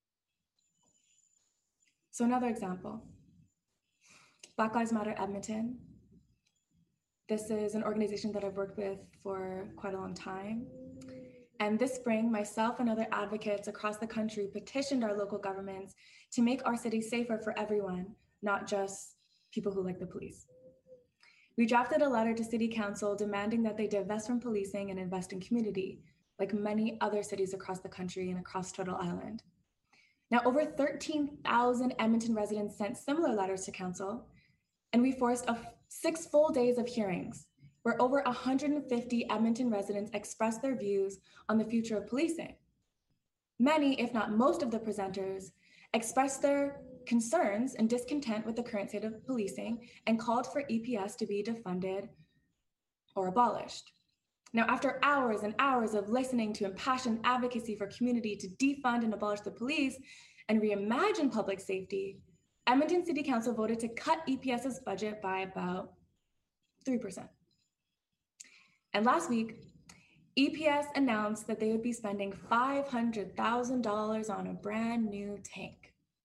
So another example, Black Lives Matter Edmonton. This is an organization that I've worked with for quite a long time. And this spring, myself and other advocates across the country petitioned our local governments to make our city safer for everyone, not just people who like the police. We drafted a letter to City Council demanding that they divest from policing and invest in community, like many other cities across the country and across Turtle Island. Now, over thirteen thousand Edmonton residents sent similar letters to Council, and we forced a six full days of hearings where over one hundred fifty Edmonton residents expressed their views on the future of policing. Many, if not most of the presenters, expressed their concerns and discontent with the current state of policing and called for E P S to be defunded or abolished. Now, after hours and hours of listening to impassioned advocacy for community to defund and abolish the police and reimagine public safety, Edmonton City Council voted to cut EPS's budget by about three percent. And last week, E P S announced that they would be spending five hundred thousand dollars on a brand new tank.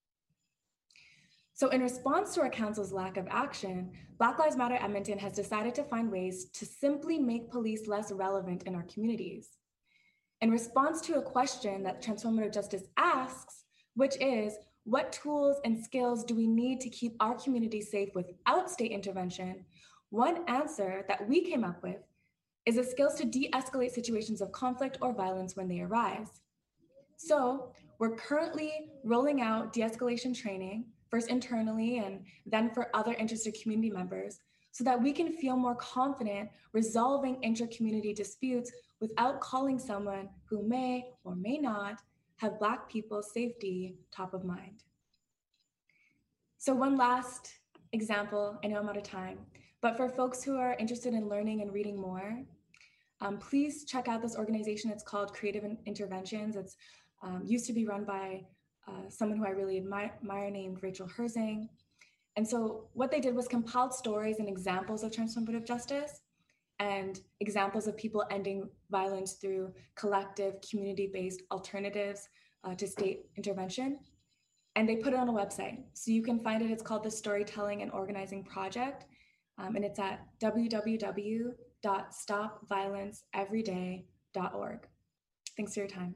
So in response to our council's lack of action, Black Lives Matter Edmonton has decided to find ways to simply make police less relevant in our communities. in response to a question that transformative justice asks, which is, what tools and skills do we need to keep our community safe without state intervention? One answer that we came up with is the skills to de-escalate situations of conflict or violence when they arise. So we're currently rolling out de-escalation training, first internally and then for other interested community members, so that we can feel more confident resolving inter-community disputes without calling someone who may or may not have Black people's safety top of mind. So one last example, I know I'm out of time, but for folks who are interested in learning and reading more, um, please check out this organization. It's called Creative Interventions. It's um, used to be run by uh, someone who I really admire, admire named Rachel Herzing. And so what they did was compiled stories and examples of transformative justice and examples of people ending violence through collective community-based alternatives uh, to state intervention. And they put it on a website. So you can find it, it's called the Storytelling and Organizing Project. Um, and it's at w w w dot stop violence everyday dot org. Thanks for your time.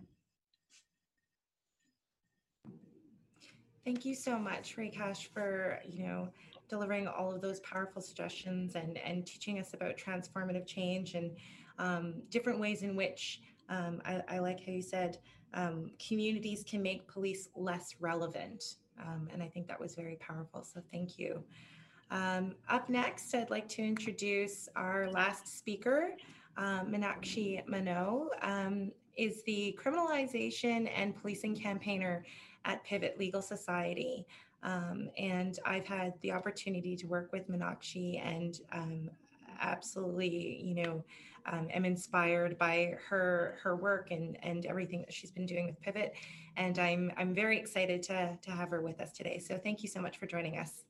Thank you so much, Rakesh, for, you know, delivering all of those powerful suggestions and, and teaching us about transformative change and um, different ways in which, um, I, I like how you said, um, communities can make police less relevant. Um, and I think that was very powerful, so thank you. Um, up next, I'd like to introduce our last speaker, um, Meenakshi Mano, um, is the criminalization and policing campaigner at Pivot Legal Society. Um, and I've had the opportunity to work with Meenakshi and um, absolutely, you know, um, am inspired by her her work and, and everything that she's been doing with Pivot. And I'm, I'm very excited to, to have her with us today. So thank you so much for joining us.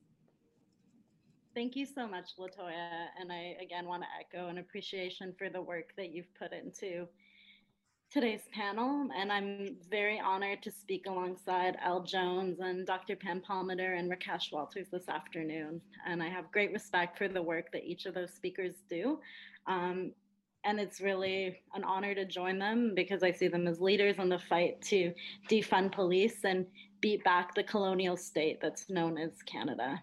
Thank you so much, Latoya. And I, again, want to echo an appreciation for the work that you've put into today's panel. And I'm very honored to speak alongside Al Jones and Doctor Pam Palmater and Rakesh Walters this afternoon. And I have great respect for the work that each of those speakers do. Um, and it's really an honor to join them because I see them as leaders in the fight to defund police and beat back the colonial state that's known as Canada.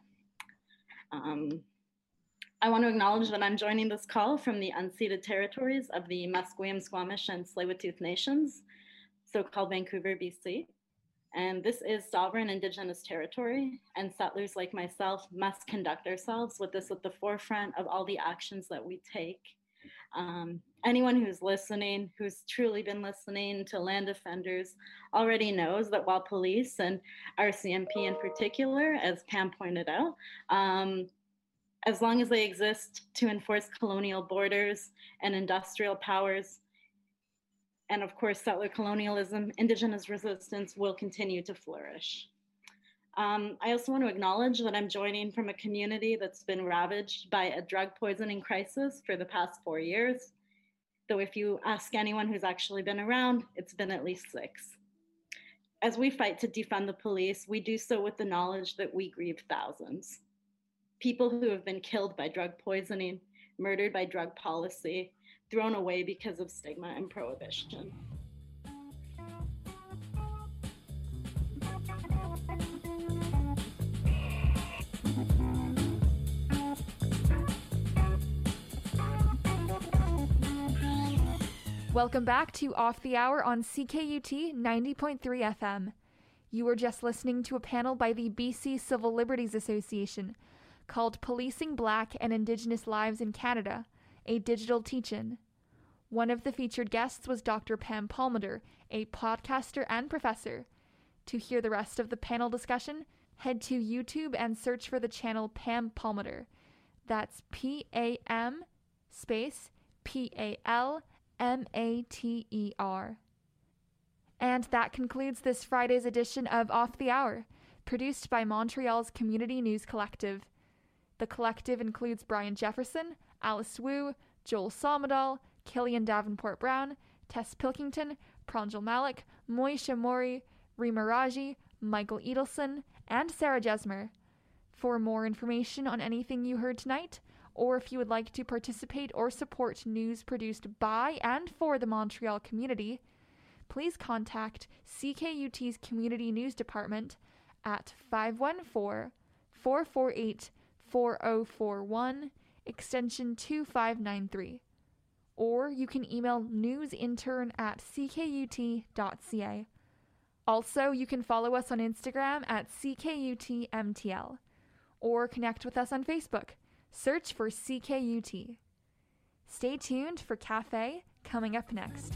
Um, I want to acknowledge that I'm joining this call from the unceded territories of the Musqueam, Squamish, and Tsleil-Waututh nations, so-called Vancouver, B C. And this is sovereign Indigenous territory, and settlers like myself must conduct ourselves with this at the forefront of all the actions that we take. Um, anyone who's listening, who's truly been listening to land defenders, already knows that while police and R C M P in particular, as Pam pointed out, um, as long as they exist to enforce colonial borders and industrial powers, and of course settler colonialism, Indigenous resistance will continue to flourish. Um, I also want to acknowledge that I'm joining from a community that's been ravaged by a drug poisoning crisis for the past four years. Though if you ask anyone who's actually been around, it's been at least six. As we fight to defund the police, we do so with the knowledge that we grieve thousands. People who have been killed by drug poisoning, murdered by drug policy, thrown away because of stigma and prohibition. Welcome back to Off the Hour on C K U T ninety point three F M. You were just listening to a panel by the B C Civil Liberties Association called Policing Black and Indigenous Lives in Canada, a Digital Teach-In. One of the featured guests was Doctor Pam Palmater, a podcaster and professor. To hear the rest of the panel discussion, head to YouTube and search for the channel Pam Palmater. That's P A M space P A L M A T E R. And that concludes this Friday's edition of Off the Hour, produced by Montreal's Community News Collective. The collective includes Brian Jefferson, Alice Wu, Joel Somadal, Killian Davenport-Brown, Tess Pilkington, Pranjal Malik, Moisha Mori, Rima Raji, Michael Edelson, and Sarah Jesmer. For more information on anything you heard tonight, or if you would like to participate or support news produced by and for the Montreal community, please contact C K U T's Community News Department at five one four, four four eight, four zero four one, extension two five nine three. Or you can email newsintern at c k u t dot c a. Also, you can follow us on Instagram at C K U T M T L, or connect with us on Facebook. Search for C K U T. Stay tuned for Cafe coming up next.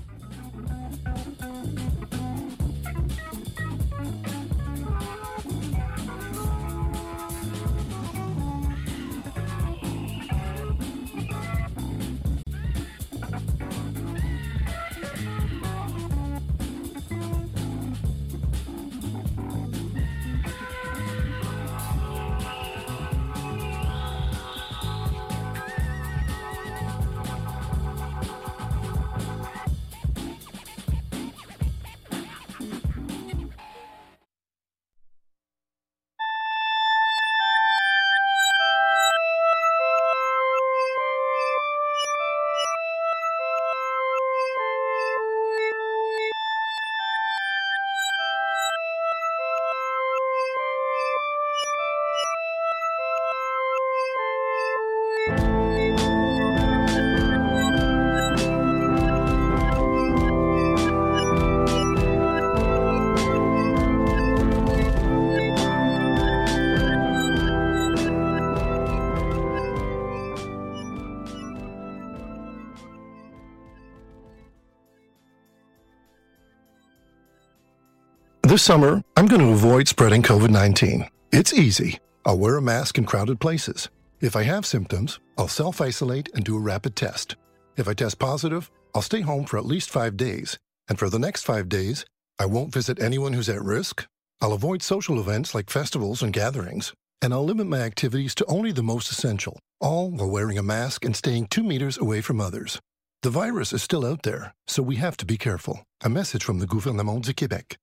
This summer, I'm going to avoid spreading covid nineteen. It's easy. I'll wear a mask in crowded places. If I have symptoms, I'll self-isolate and do a rapid test. If I test positive, I'll stay home for at least five days. And for the next five days, I won't visit anyone who's at risk. I'll avoid social events like festivals and gatherings. And I'll limit my activities to only the most essential, all while wearing a mask and staying two meters away from others. The virus is still out there, so we have to be careful. A message from the Gouvernement du Québec.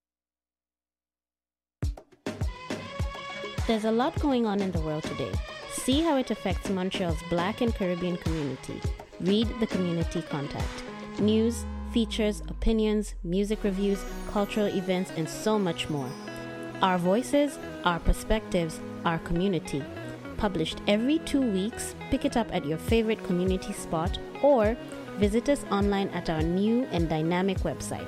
There's a lot going on in the world today. See how it affects Montreal's Black and Caribbean community. Read the Community Contact. News, features, opinions, music reviews, cultural events, and so much more. Our voices, our perspectives, our community. Published every two weeks, pick it up at your favorite community spot or visit us online at our new and dynamic website.